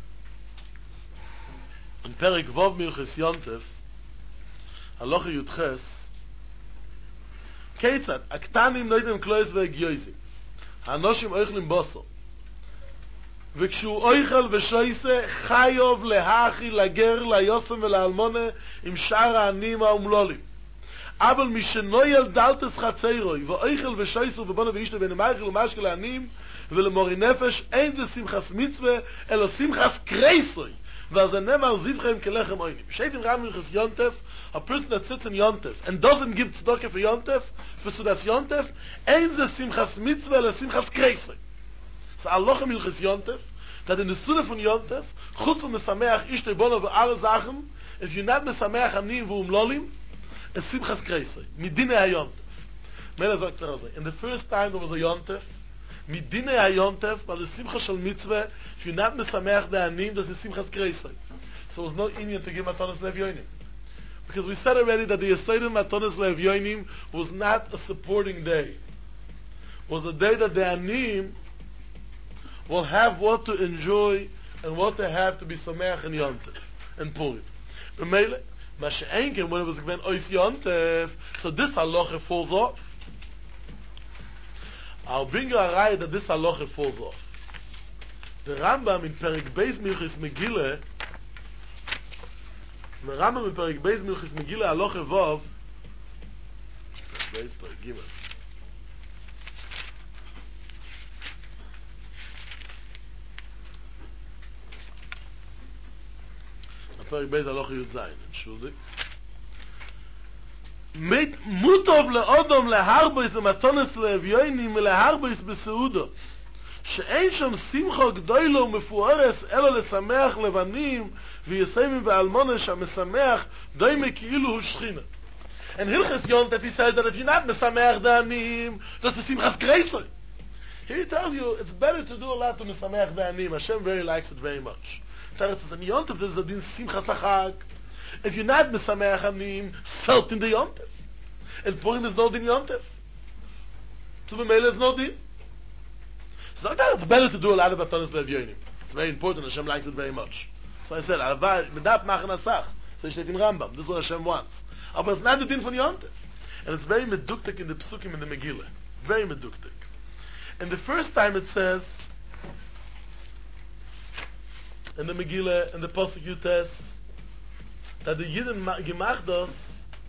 in Perek Vov Milchis Yom Tev, Halacha Yudches, Keitzad, Aktanim noidem klois ve'egyoizim, Hanoshim oichlim boso, וכשהוא אויכל ושויסה חיוב להכי לגר ליוסם ולאלמונה עם שאר העניים האומלולים אבל מי שנויל דלתס חציירוי ואויכל ושויסה ובונה ואישתה בין המייכל ומשקל לעניים ולמורי נפש אין זה שמחס מצווה אלא שמחס קרייסוי ועל זה נאמר זיווכם כלחם עוינים steht in Rambam Hilchos Yontef a person that sits in Yontef and doesn't give tzedakah for Yontef for Sudas Yontef ein זה שמחס מצווה אלא שמחס קרייסוי. So Allah Hilchos Yontef, that in the Sunnah von Yontef, chutz von Mesameach Ishtei Bono ve alle Sachen, if you're not Mesameach Anim v'um Lolim, es Simchas Kreisei, midine ha-Yontef. Mela sagt er also, in the first time there was a Yontef, midine ha-Yontef, but the Simcha shel Mitzvah, if you're not Mesameach the Anim, das ist Simchas Kreisei. So there's no Indian to give Matonis Lev Yonim. Because we said already that the Yesodin Matonis Lev Yonim was not a supporting day. It was a day that the Anim will have what to enjoy and what they have to be sameach in Yontef and Purim. The Mele, Mashenken, when it was given Ois Yontef, so this halacha falls off. I'll bring you a raya that this halacha falls off. Der Rambam in Perek Beis Milchis Megillah, der Rambam in Perek Beis Milchis Megillah Aloche Vov, Perek Beis, Perek Gimel. Perek Beis Aloche Yud Zayin, entschuldig. mit mutov leodom leharbois umatones leavyoinim leharbois beseudo שאין שם שמחה גדולה ומפוארת אלא לשמח לבנים ויסיימים ואלמונה שהמשמח דומה כאילו הוא שכינה. And Hilchas Yontif, he says that if you're not mesamech the anim, that's the simchas kreisoi. Here he tells you it's better to do a lot to mesamech the anim. Hashem very likes it very much. Teretz says in Yontif there's a din simchas achag. If you're not mesamech anim, felt in the Yontif. And Purim is no din Yontif. So B'meila is no din. So I thought it's better to do a lot of Batonis Le'evyonim. It's very important. Hashem likes it very much. So I said, Medap machen asach. So it's in Rambam. This is what Hashem wants. Aber it's not the din von Yontif. And it's very meduktik in the Psukim in the Megillah. Very meduktik. And the first time it says, in the Megillah, in the Pasuk Yutes, that the Yidden gemacht das,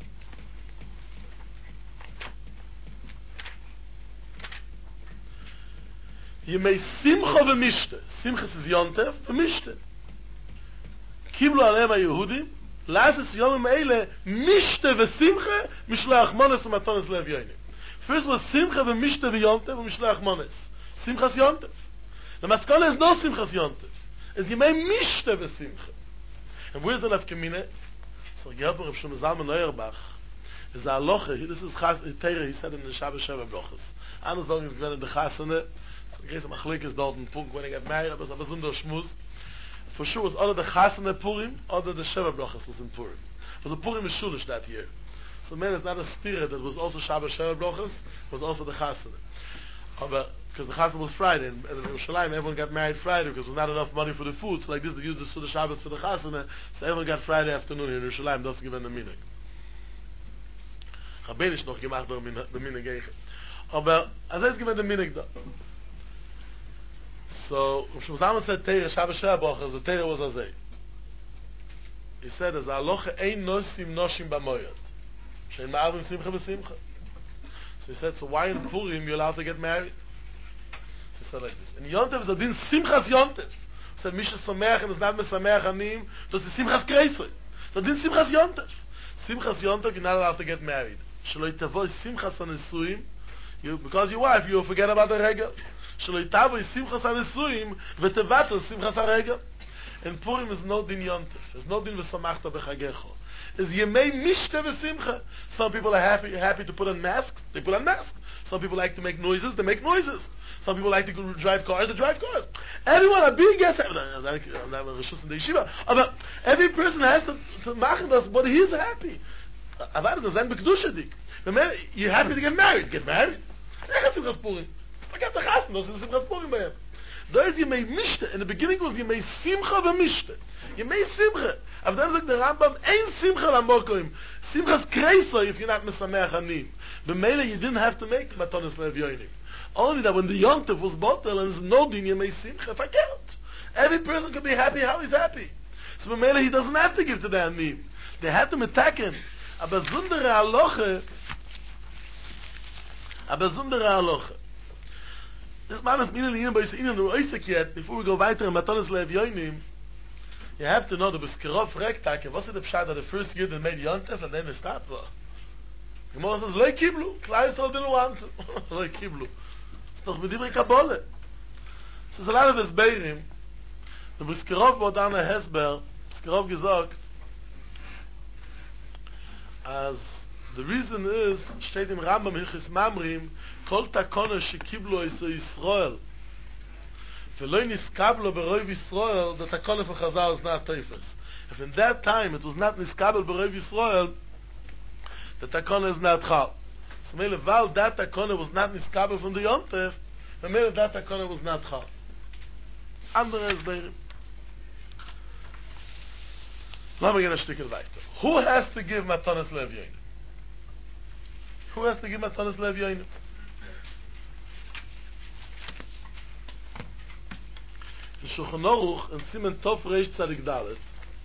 Yemei Simcha v'mishte. Simcha is Yontef, v'mishte. Kiblu aleim ha-Yehudim, la'ases yomim eile, mishte v'simcha, mishleach mones u'matones le'evyonim. First was Simcha v'mishte v'Yontef, v'mishleach mones. Simchas Yontef. The maskana is no Simchas Yontef. It's Yemei mishte v'simcha. And where's the nafkamine? So Gerber Reb Shlomo Zalman Neuerbach is a halacha. This is Chas, Teire, he said in the Shabbos Sheva Brochus. Andere sagen, it's given in the Chasane, so Grace Machlik is dort ein Punkt, when I got married, but it's a besonder Schmuz. For sure, it was either the Chasane Purim, or the Sheva Brochus was in Purim. Because the Purim is Shulish that year. So man, it's not a stira that was also Shabbos Sheva Brochus, it was also the Chasane. But because the Chasana was Friday, and in Yerushalayim everyone got married Friday because there was not enough money for the food. So like this, they used the Suda Shabbos for the Chasana, so everyone got Friday afternoon in Yerushalayim, das given the Minig. Rabbinisch noch gemacht durch the Minig Eiche. Aber, also it's given the Minig da. So, Rav Zalman said, Teire, Shabbos Sheva Brochus, the Teire was azay. He said, as aloche ein nosim noshim b'moyad. Shein ma'avim simcha b'simcha. So he said, so why in Purim you're allowed to get married? So he said like this. In Yontef is a din Simchas Yontef. He said, Misha Sameach and is not Mesameach Anim, so it's Simchas Kreisoi. So din Simchas Yontef. Simchas Yontef, you're not allowed to get married. Shaloi Tavoi Simchas Anesuim, you, because your wife, you'll forget about the Regel. Shaloi Tavoi Simchas Anesuim, Vetevato Simchas HaRegel. In Purim is no din Yontef. There's no din V'samachta B'chagecho. Is Yemei Mishte V'simcha. Some people are happy happy to put on masks, they put on masks. Some people like to make noises, they make noises. Some people like to go drive cars, they drive cars. Everyone, a big gets, but every person has to, to machen das, but he's happy. You're happy to get married, get married. Forget the chasna, das ist Simchas Purim bei ihm. Da ist Yemei Mishte, in the beginning was Yemei Simcha v'Mishte. Yemei Simcha. Aber dann sagt der Rambam, ein Simcha l'mokoim. Simchas Kreisoi, if you're not Mesameach Anim. B'meila, you didn't have to make Matonis Le'evyonim. Only that when the Yontef was bottled, and there's no din Yemei Simcha, forget. Every person can be happy how he's happy. So b'meila, he doesn't have to give to the Anim. They had to attack him. Aber zundere Aloche, aber zundere Aloche. This man is meaning in by Sinin or Isaac yet, before we go weiter in Matonis Le'evyonim, you have to know the B'skerov Rektake, what's the pshat that the first year they made Yontef and then they stopped? The Gemara says, Loi Kiblu, Klai Yisrael didn't want to. Loi Kiblu. It's noch B'divrei Kabbalah. So there's a lot of Hesberim. The B'skerov Bodana Hesber, B'skerov gesagt, as the reason is, steht im Rambam Hilchis Mamrim, Kol Takona Shekiblu Yisrael Yisrael, V'loi niskablo b'roiv Yisrael, the takona for Chazal is not teifes. If in that time it was not niskabel b'roiv Yisrael, the takona is not chal. So mele val that takona was not niskabel from the Yontef, and mele that takona was not chal. Andere is beirim. Let me get a stickel weiter. Who has to give Matanas Le'evyonim? Who has to give Matanas Le'evyonim? in Shulchan Aruch in Simen Tov Reish Tzadik Dalet.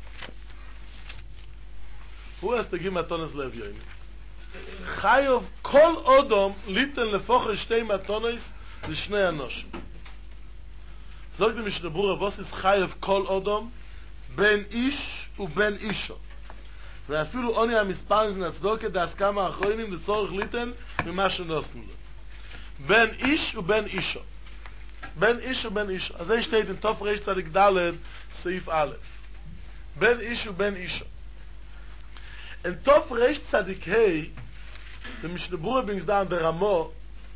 Who has to give matonos le'evyonim? Chayov kol odom liten lefocher shtei matonos l'shnei anoshim. Sagt die Mishnah Berurah, was ist Chayov kol odom? Ben ish u ben isha. ואפילו עוני המספר של הצדוקה דהסכמה האחרונים לצורך ליתן ממה שנוסנו לו. בין איש ובין אישה. בין איש ובין אישה. אז זה שתית עם תוף ריש צדיק ד' סעיף א'. בין איש ובין אישה. In Tov Reish Tzadik Hei, the Mishnah Berurah brings down the Ramo,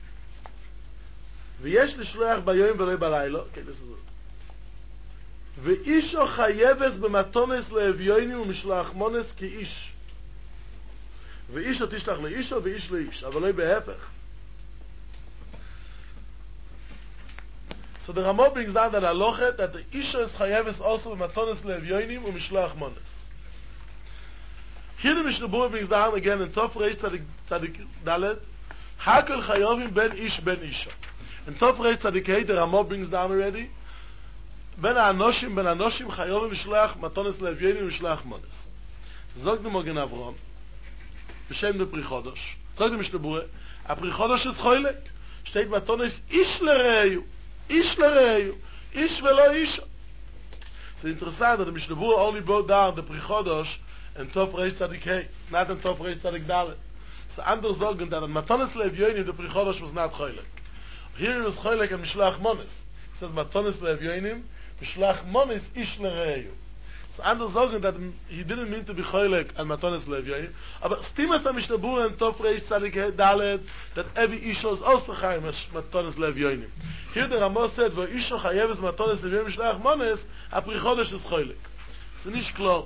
ויש לשלוח ביום ולא בלילה, okay, this is it. ואישו חייבס במתונס לאביונים ומשלח מונס כאיש. ואישו תשלח לאישו ואיש לאיש, אבל לא בהפך. So the Ramo brings down that halochet that the isha is chayevus also b'matonis le'evyonim u'mishlach mones. Here the Mishnah Berurah brings down again in Tov Reish Tzadik Tzadik Dalet, hakol chayovim ben ish ben isha. In Tov Reish Tzadik Hei the Ramo brings down already ben ha'anoshim ben ha'anoshim chayovim mishlach matonis le'evyonim u'mishlach mones. Zog the Mogen Avram b'shem the Pri Chodosh. Zog the Mishnah Berurah a Pri Chodosh is choylek steht matonis ish l'reiyu. Ish l'reiyu, ish velo isha. It's interesting that the Mishnah Berurah only brought down the Pri Chodosh and Tov Reish Tzadik Hei, not in Tov Reish Tzadik Dalet. So andere sagen that in Matonis le'evyonim the Pri Chodosh was not choylek. Here it was choylek and Mishlach Monis. It says Matonis le'evyonim, Mishlach Monis ish l'reiyu. So andere sagen that he didn't mean to be choylek and Matonis le'evyonim. But stimas the Mishnah Berurah and Tov Reish Tzadik Hei Dalet that every isha is also chayim Matonis le'evyonim. Here the Ramo said, "Vo isha chayeves matones le'evyonim mishlach mones, a Pri Chodosh is choylek." So nicht klar.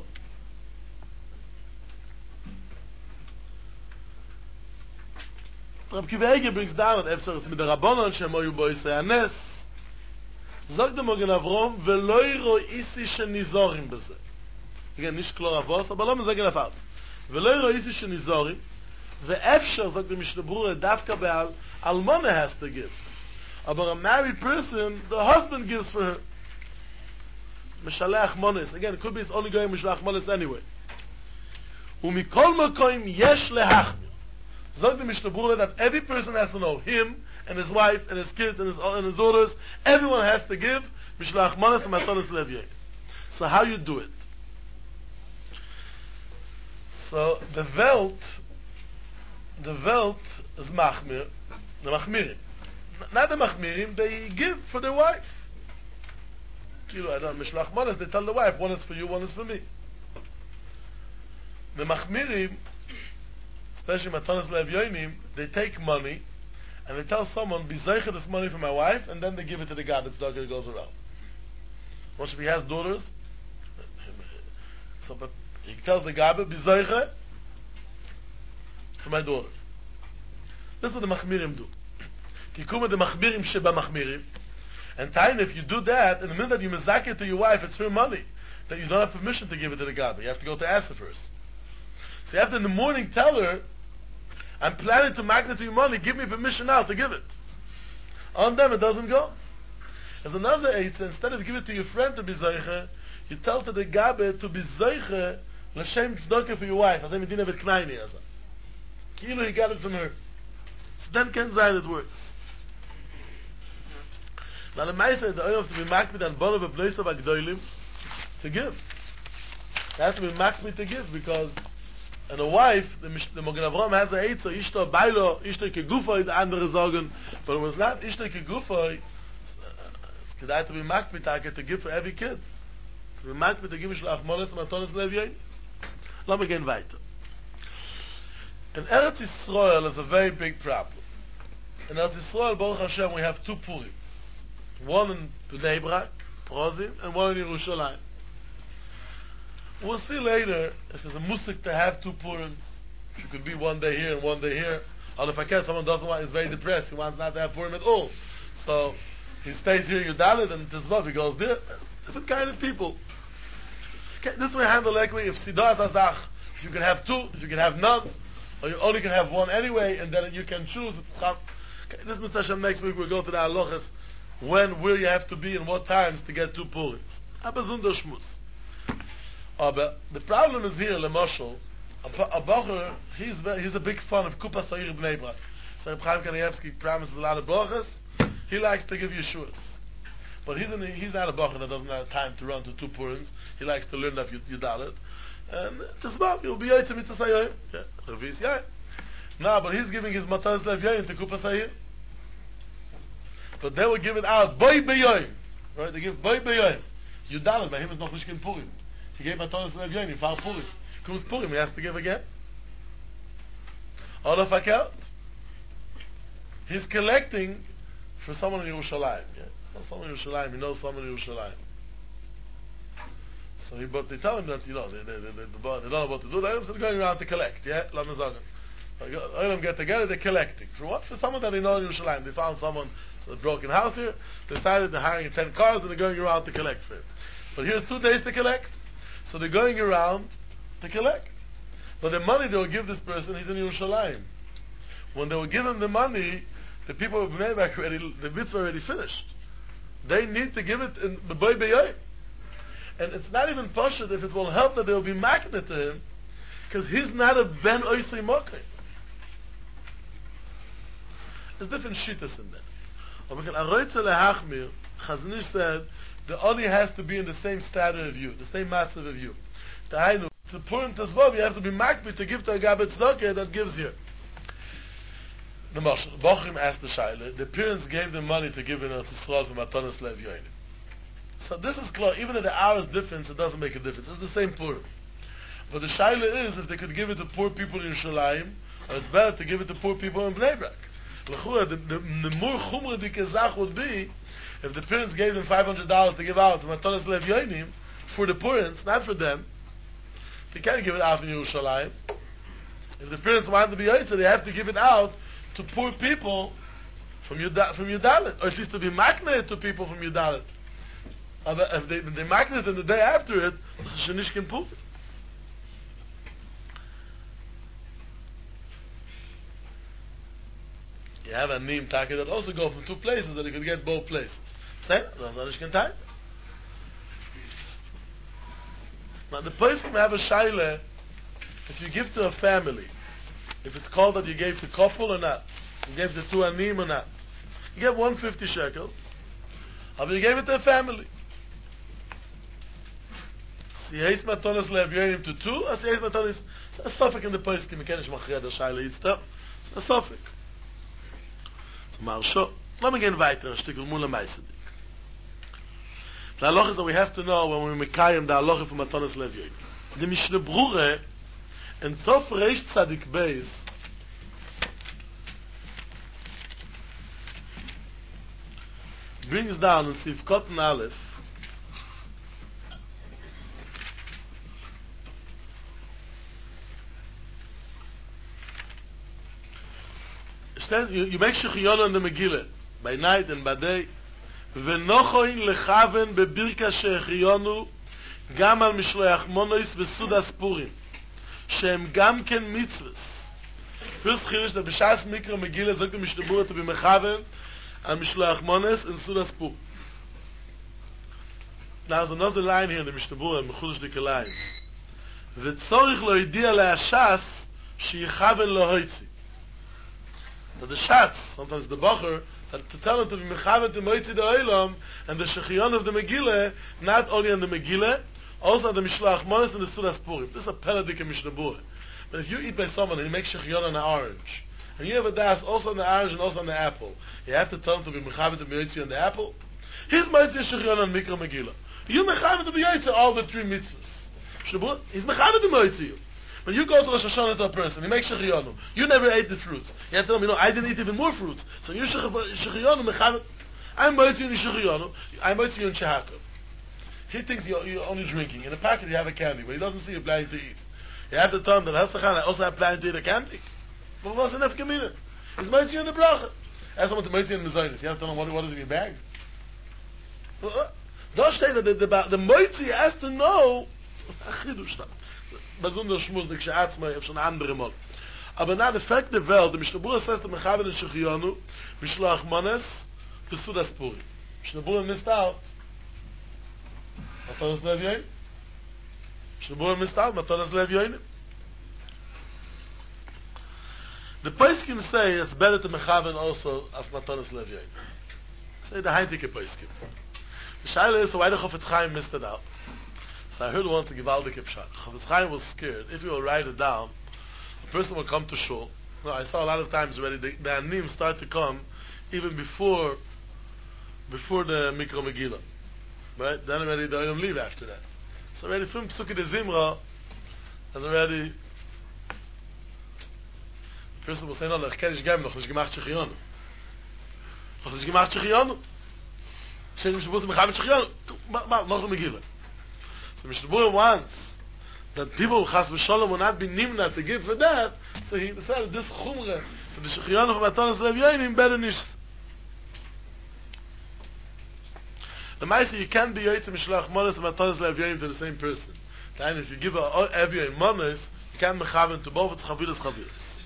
Rab Kiva Eger brings down that Efsar mit der Rabbanon shemoyu bo Yisrael Nes. Sagt der Mogen Avram, "Velo yiro isi shenizorim beze." Again, nicht klar avos, aber lass mir sagen auf Arz. Velo yiro isi shenizorim, ve'efshar sagt der Mishnah Berurah davka be'al almona has to give. Aber a married person, the husband gives for her. Mishalach mones. Again, it could be it's only going mishalach mones anyway. Umikol makoim yesh lehachmir. Zog the Mishnah Berurah that every person has to know, him and his wife and his kids and his, and his daughters, everyone has to give mishalach mones and matonis le'evyonim. So how you do it? So the Welt, the Welt is machmir, the machmirim. Not the machmirim, they give for their wife. You know, I don't mishlach monas, they tell the wife, one is for you, one is for me. The machmirim, especially matonis le'evyonim, they take money and they tell someone, be zeicha this money for my wife, and then they give it to the guy that's dog that goes around. Once if he has daughters, so but he tells the guy, be zeicha for my daughter. This is what the machmirim do. Tikuma the machmirim sheba machmirim. And time if you do that, in the minute that you mezake it to your wife, it's her money. That you don't have permission to give it to the Gabi. You have to go to ask her first. So you have to in the morning tell her, I'm planning to magnate to your money, give me permission now to give it. On them it doesn't go. As another eight, instead of giving it to your friend to be zeiche, you tell to the Gabi to be zeiche l'shem tzedakah for your wife. As I medina vet knaini as Kilo he got it from her. So then can say it works. Now the Meisah, the oil have to be makbid and bother of place of Agdoilim to give. They have to be makbid to give because and a wife, the, the Mogen Avram has a eight, so ishto bailo, ishto kegufoi, the andere sagen, but when it's not ishto kegufoi, it's kedai to be makbid to give for every kid. To be makbid to give shlach mones matonis le'evyonim. Let me get weiter. In Eretz Yisrael is a very big problem. In Eretz Yisrael, Baruch Hashem, we have two Purims. One in Bnei Brak, Prozim, and one in Yerushalayim. We'll see later if it's a musik to have two Purims. It could be one day here and one day here. Or if I can, someone doesn't want, is very depressed, he wants not to have Purim at all. So he stays here in Yudalit and Tizvav, he goes there. Different kind of people. Okay, this way handle like if Siddhas Azach, if you can have two, if you can have none, or you only can have one anyway, and then you can choose. Okay, this Mitzvah Hashem next week we'll go to the halachas when, where you have to be, and what times to get two Purims. A besonder Schmutz. Aber the problem is here, Lemoshel, a, a Bocher, he's, he's a big fan of Kupa Sa'ir Bnei Brak. So Reb Chaim Kanievsky promises a lot of brachas. He likes to give Yeshuas. But he's, in, he's not a Bocher that doesn't have time to run to two Purims. He likes to learn that Yudalit. And this month you'll be Yaitz Mitzvah Sayyim. Yeah, Revis Yaim. No, but he's giving his Matas Lev Yaim to Kupa Sa'ir. But they will give it out Boy Beyoim. Right? They give Boy Beyoim. Yudalit, by him is noch nicht in Purim. He gave Matas Lev Yaim, he found Purim. Comes Purim, he has to give again. All of account. He's collecting for someone in Yerushalayim. Yeah? Not someone in Yerushalayim, he knows someone in Yerushalayim. So he, but they tell him that, you know, they, they, they, they, they don't know what to do. They're going around to collect, yeah? Let me say it. Olam get together, they're collecting. For what? For someone that they know in Yerushalayim. They found someone, it's a broken house here, they decided they're hiring ten cars and they're going around to collect for it. But here's two days to collect. So they're going around to collect. But the money they will give this person, he's in Yerushalayim. When they will give him the money, the people of Bnei Brak already, the mitzvah already finished. They need to give it in the Boy Beyoim. And it's not even pashut if it will help that they will be magnet to him, because he's not a Ben Oisei Mokai. There's different shittas in that. Chazon Ish said the Oni has to be in the same status of you, the same matzav of you. To Purim Tezvav, you have to be makbid to give to a Gabbat Tzedakah that gives here. The Moshe, Bochrim asked the Shaila, the parents gave them money to give in Eretz Yisrael for Matanos Lev Yoinim. So this is clear, even if the hour's difference, it doesn't make a difference. It's the same Purim. But the Shaila is, if they could give it to poor people in Yerushalayim, or it's better to give it to poor people in Bnei Brak. The, the, the more chumra the kezach would be, if the parents gave them five hundred dollars to give out to Matanos Lev Yoinim, for the parents, not for them, they can't give it out in Yerushalayim. If the parents want to be Yaitza, they have to give it out to poor people from Yudalit, from Yudalit, or at least to be magnet to people from Yudalit. But if they, they magnet in the day after it, it's a Shenishkin Purim. You have a Nim Taka that also go from two places that you could get both places. Same, that's Shenishkin time. Now the person have a shaila, if you give to a family, if it's called that you gave to couple or not, you gave to two anim or not, you get one hundred fifty shekel, but you gave it to a family. Siyais matonas le'avyonim to two, or siyais matonas, it's a suffix in the poskim, you can't machriya the shaila yitzta, it's a suffix. It's a marsho. Let me get weiter, a shtikl mula meisedik. The halacha is that we have to know when we mekayim the halacha for matonas le'avyonim. The Mishnah Brure, in Tov Reish Tzadik Beis, brings down in Sivkot and Aleph, you, you make Shechiyona in the Megillah, by night and by day, V'nochoin lechaven bebirka Shechiyonu, גם על משלוח מונויס וסודס פורים שהם גם כן מצווס. First חיריש that בשעס מקרא מגילה זאת המשתבור את במכוון על משלוח מונויס and סודס פור. Now there's another line here in the משתבור מחודש דקליים. וצורך לא ידיע להשעס שיכוון לא הויצי. That the Shatz, sometimes the Bocher, that to tell him to be mechavet to moitzi the oilam, and the shechion of the Megillah, not only on the Megillah, also on the Mishloach Monos and the Sudas Purim. This is a peladik in Mishnah Berurah. But if you eat by someone and you make shechion on an orange, and you have a das also on the orange and also on the apple, you have to tell him to be mechavet to moitzi on the apple. He's moitzi shechion on Mikra Megillah. You mechavet to be moitzi all the three mitzvahs. Mishnah Berurah, he's mechavet to moitzi you. When you go to Rosh Hashanah to a person, he makes shechiyonu. You never ate the fruits. You have to tell him, you know, I didn't eat even more fruits. So you shechiyonu, mechavet. I'm moitzi you in shechiyonu. I'm moitzi you in shehaka. He thinks you're, you're only drinking. In a packet you have a candy, but he doesn't see you planning to eat. You have to tell him that I also have planned to eat a candy. But what's enough gemina? He's moitzi you in the bracha. Ask someone to moitzi you in the mezainis. You have to tell him what, what is in your bag. Don't say that the, the, the, the moitzi has to know. Besonder schmutzig she'atzma auf schon andere Mal. Aber na the fact the Welt, the Mishnah Berurah says to mechaven and shechiyonu, mishloach mones, v'sudas purim. Shnebuah missed out. Matanas Lev Yoinim. Shnebuah missed out. Matanas Lev Yoinim. The Poskim say it's better to mechaven also of Matanas Lev Yoinim. Say the Heintike Poskim. The Shaila is, so why the Chofetz Chaim missed it out? So I heard once a Givaldik Pshat. Chofetz Chaim was scared. If you will write it down, a person will come to shul. No, I saw a lot of times already, the, the Anim start to come even before before the Mikra Megillah. Right? Then already the Olam leave after that. So already from Psuki de Zimra, has already, the person will say, no, ich kann nicht geben, noch nicht gemacht Shechionu. Noch nicht gemacht Shechionu. Shein Mishbuah Mechavim Shechionu. Mach the Megillah. So Mishbuah wants that people who Chas v'Sholom will not be nimna to give for that, so he decided this Chumre for the Shechionu of Matanas Lev Yoinim better nicht. The Maisa, you can't be Yoitze Mishloach Monos and Matanas Lev Yoinim to the same person. Then if you give a Evya in Monos, you can't mechaven to both, it's Chaviras Chaviras.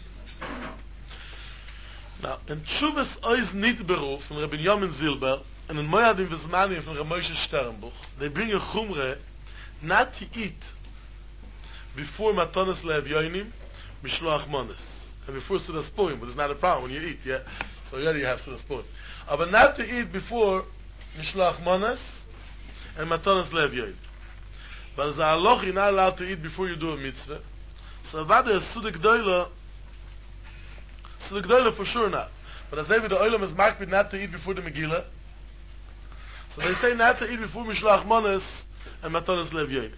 Now, in Tshuvas Oiz Nitberu from Rabbi Yomin Zilber, and in Moyadim Vizmanim from Rabbi Moshe Sternbuch, they bring a Chumre not to eat before Matanas Lev Yoinim, Mishloach Monos. And before Sudas Purim, but it's not a problem when you eat, yeah? So already you have Sudas Purim. Uh, but not to eat before Mishloach Monos and Matanas Lev Yoinim. But as a halacha, you're not allowed to eat before you do a mitzvah. So Avada is Sudik Doila, Sudik Doila for sure not. But as David the Olam is makbid not to eat before the Megillah, so they say not to eat before Mishloach Monos and Matanas Lev Yoinim.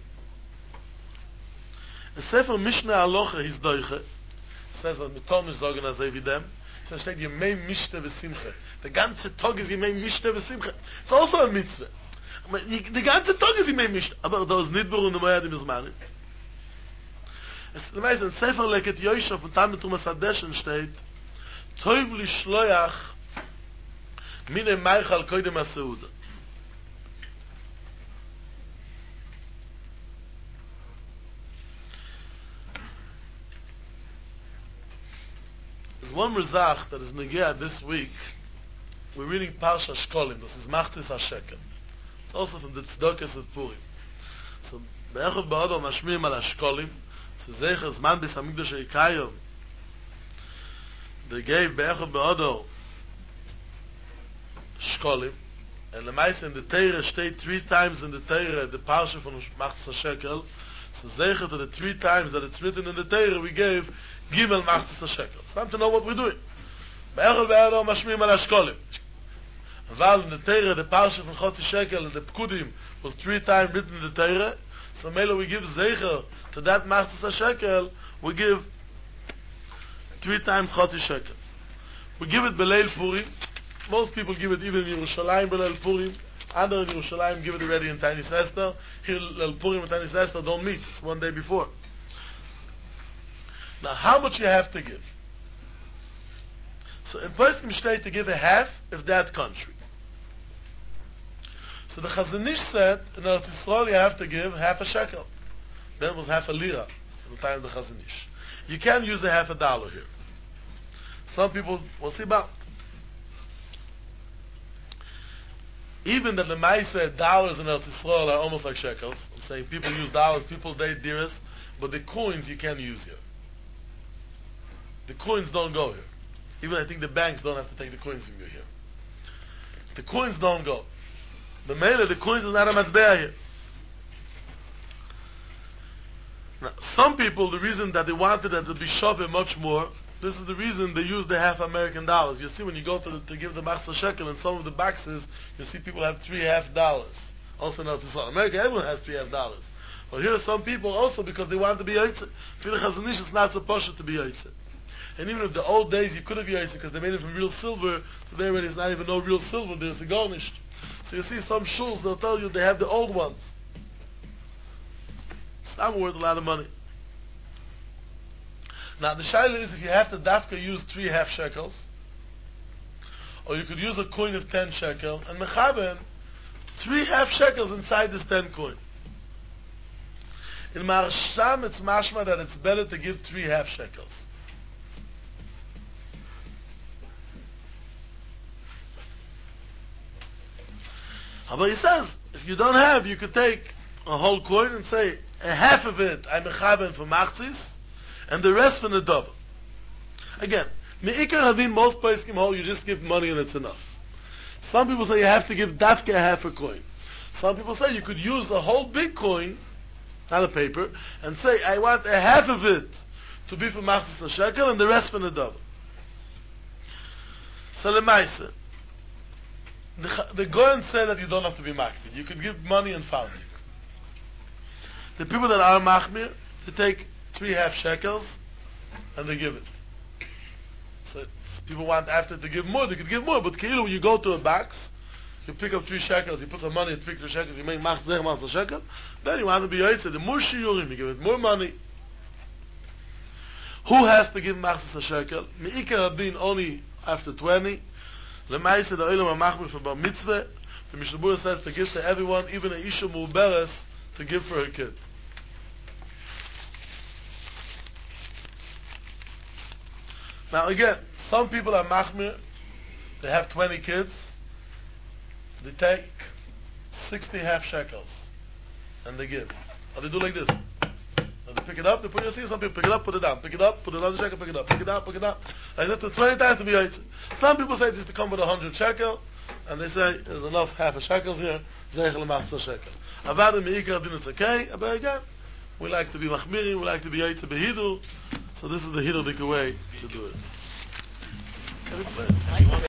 The Sefer Mishnah Halacha his doiche says that mitom is sagen as evidem. So steht Yemei Mishte v'Simcha. The ganze Tag is Yemei Mishte v'Simcha. It's also a mitzvah. The ganze Tag is Yemei Mishte. Aber da ist nicht beruhen in Moyadim Zmanim. Es ist in Sefer Leket Yosef und dann mit Tumas Adeshen steht Toiv lishloach mine Meichal koidem ha-Seuda. There's one Rizach that is Negea this week. We're reading Parsha Shkolim. This is Machtis HaShekel. It's also from the Tzedakos of Purim. So, Be'echot Ba'odo Mashmirim al HaShkolim. So, Zecher Zman Bis HaMikdash HaYikayom. They gave Be'echot Ba'odo Shkolim. And Lemaisa in the Teire stayed three times in the Teire, the Parsha from Machtis HaShekel. So, Zecher to the three times that it's written in the Teire, we gave Gimel Machtis HaShekel. It's time to know what we're doing. Be'echol be'ero mashmim al hashkolim. While in the Teire, the Parsha from Chotzi Shekel and the Pekudim was three times written in the Teire, so Mela we give Zecher to that Machtis HaShekel, we give three times Chotzi Shekel. We give it Beleil Purim. Most people give it even in Yerushalayim Beleil Purim. Other in Yerushalayim give it already in Tiny Sester. Here, Leil Purim and Tiny Sester don't meet. It's one day before. Now, how much you have to give? So, in Poskim Shtei to give a half of that country. So, the Chazon Ish said, in Eretz Yisrael you have to give half a shekel. Then was half a lira. So, the time of the Chazon Ish. You can't use a half a dollar here. Some people will see about. Even that the Maisa dollars in Eretz Yisrael are almost like shekels. I'm saying people use dollars, people date diras, but the coins you can't use here. The coins don't go here. Even I think the banks don't have to take the coins from you here. The coins don't go. The mele, the coins is not a matbea here. Now, some people, the reason that they wanted that to be shoved much more, this is the reason they use the half American dollars. You see when you go to, the, to give the Machzor Shekel in some of the boxes, you see people have three half dollars. Also now to America, everyone has three half dollars. But here are some people also because they want to be Yotzei. For the Chazon Ish, it's not so poshut to be Yotzei. And even if the old days you could have Yotzei because they made it from real silver, today already it's not even no real silver, there's a garnished. So you see some shuls, they'll tell you they have the old ones. It's not worth a lot of money. Now the shaila is if you have to dafka use three half shekels, or you could use a coin of ten shekel, and mechaben, three half shekels inside this ten coin. In Marsham it's mashma that it's better to give three half shekels. But he says, if you don't have, you could take a whole coin and say, a half of it I'm mechaben for machzis, and the rest for the double. Again, me'ikar havin, most poskim hold, you just give money and it's enough. Some people say you have to give dafke a half a coin. Some people say you could use a whole big coin, not a paper, and say, I want a half of it to be for machzis and shekel, and the rest for the double. So lemaisa, the, the Goyen said that you don't have to be machmir. You could give money and fountain. The people that are machmir, they take three half shekels and they give it. So people want after to give more, they could give more. But when you go to a box, you pick up three shekels, you put some money, you pick three shekels, you make mach zeh mach shekel. Then you want to be yoytze. The more shiurim, you give it more money. Who has to give machzis a shekel? Me'ikar adin only after twenty. Lemaisa the olam machmir for bar mitzvah. The Mishnah Berurah says to give to everyone, even a isha mu'beres, to give for her kid. Now again, some people are machmir, they have twenty kids, they take sixty half shekels, and they give. Or they do like this. And they pick it up, they put it in, some people pick it up, put it down, pick it up, put another shekel, pick it up, pick it down, pick it up. Like that to twenty times to be eight. Some people say just to come with a hundred shekel, and they say there's enough half a shekels here, zeichel machzah shekel. Avad and me'ikar din it's okay, but again, we like to be machmirim, we like to be eitzah behidu, so this is the hidudik way to do it.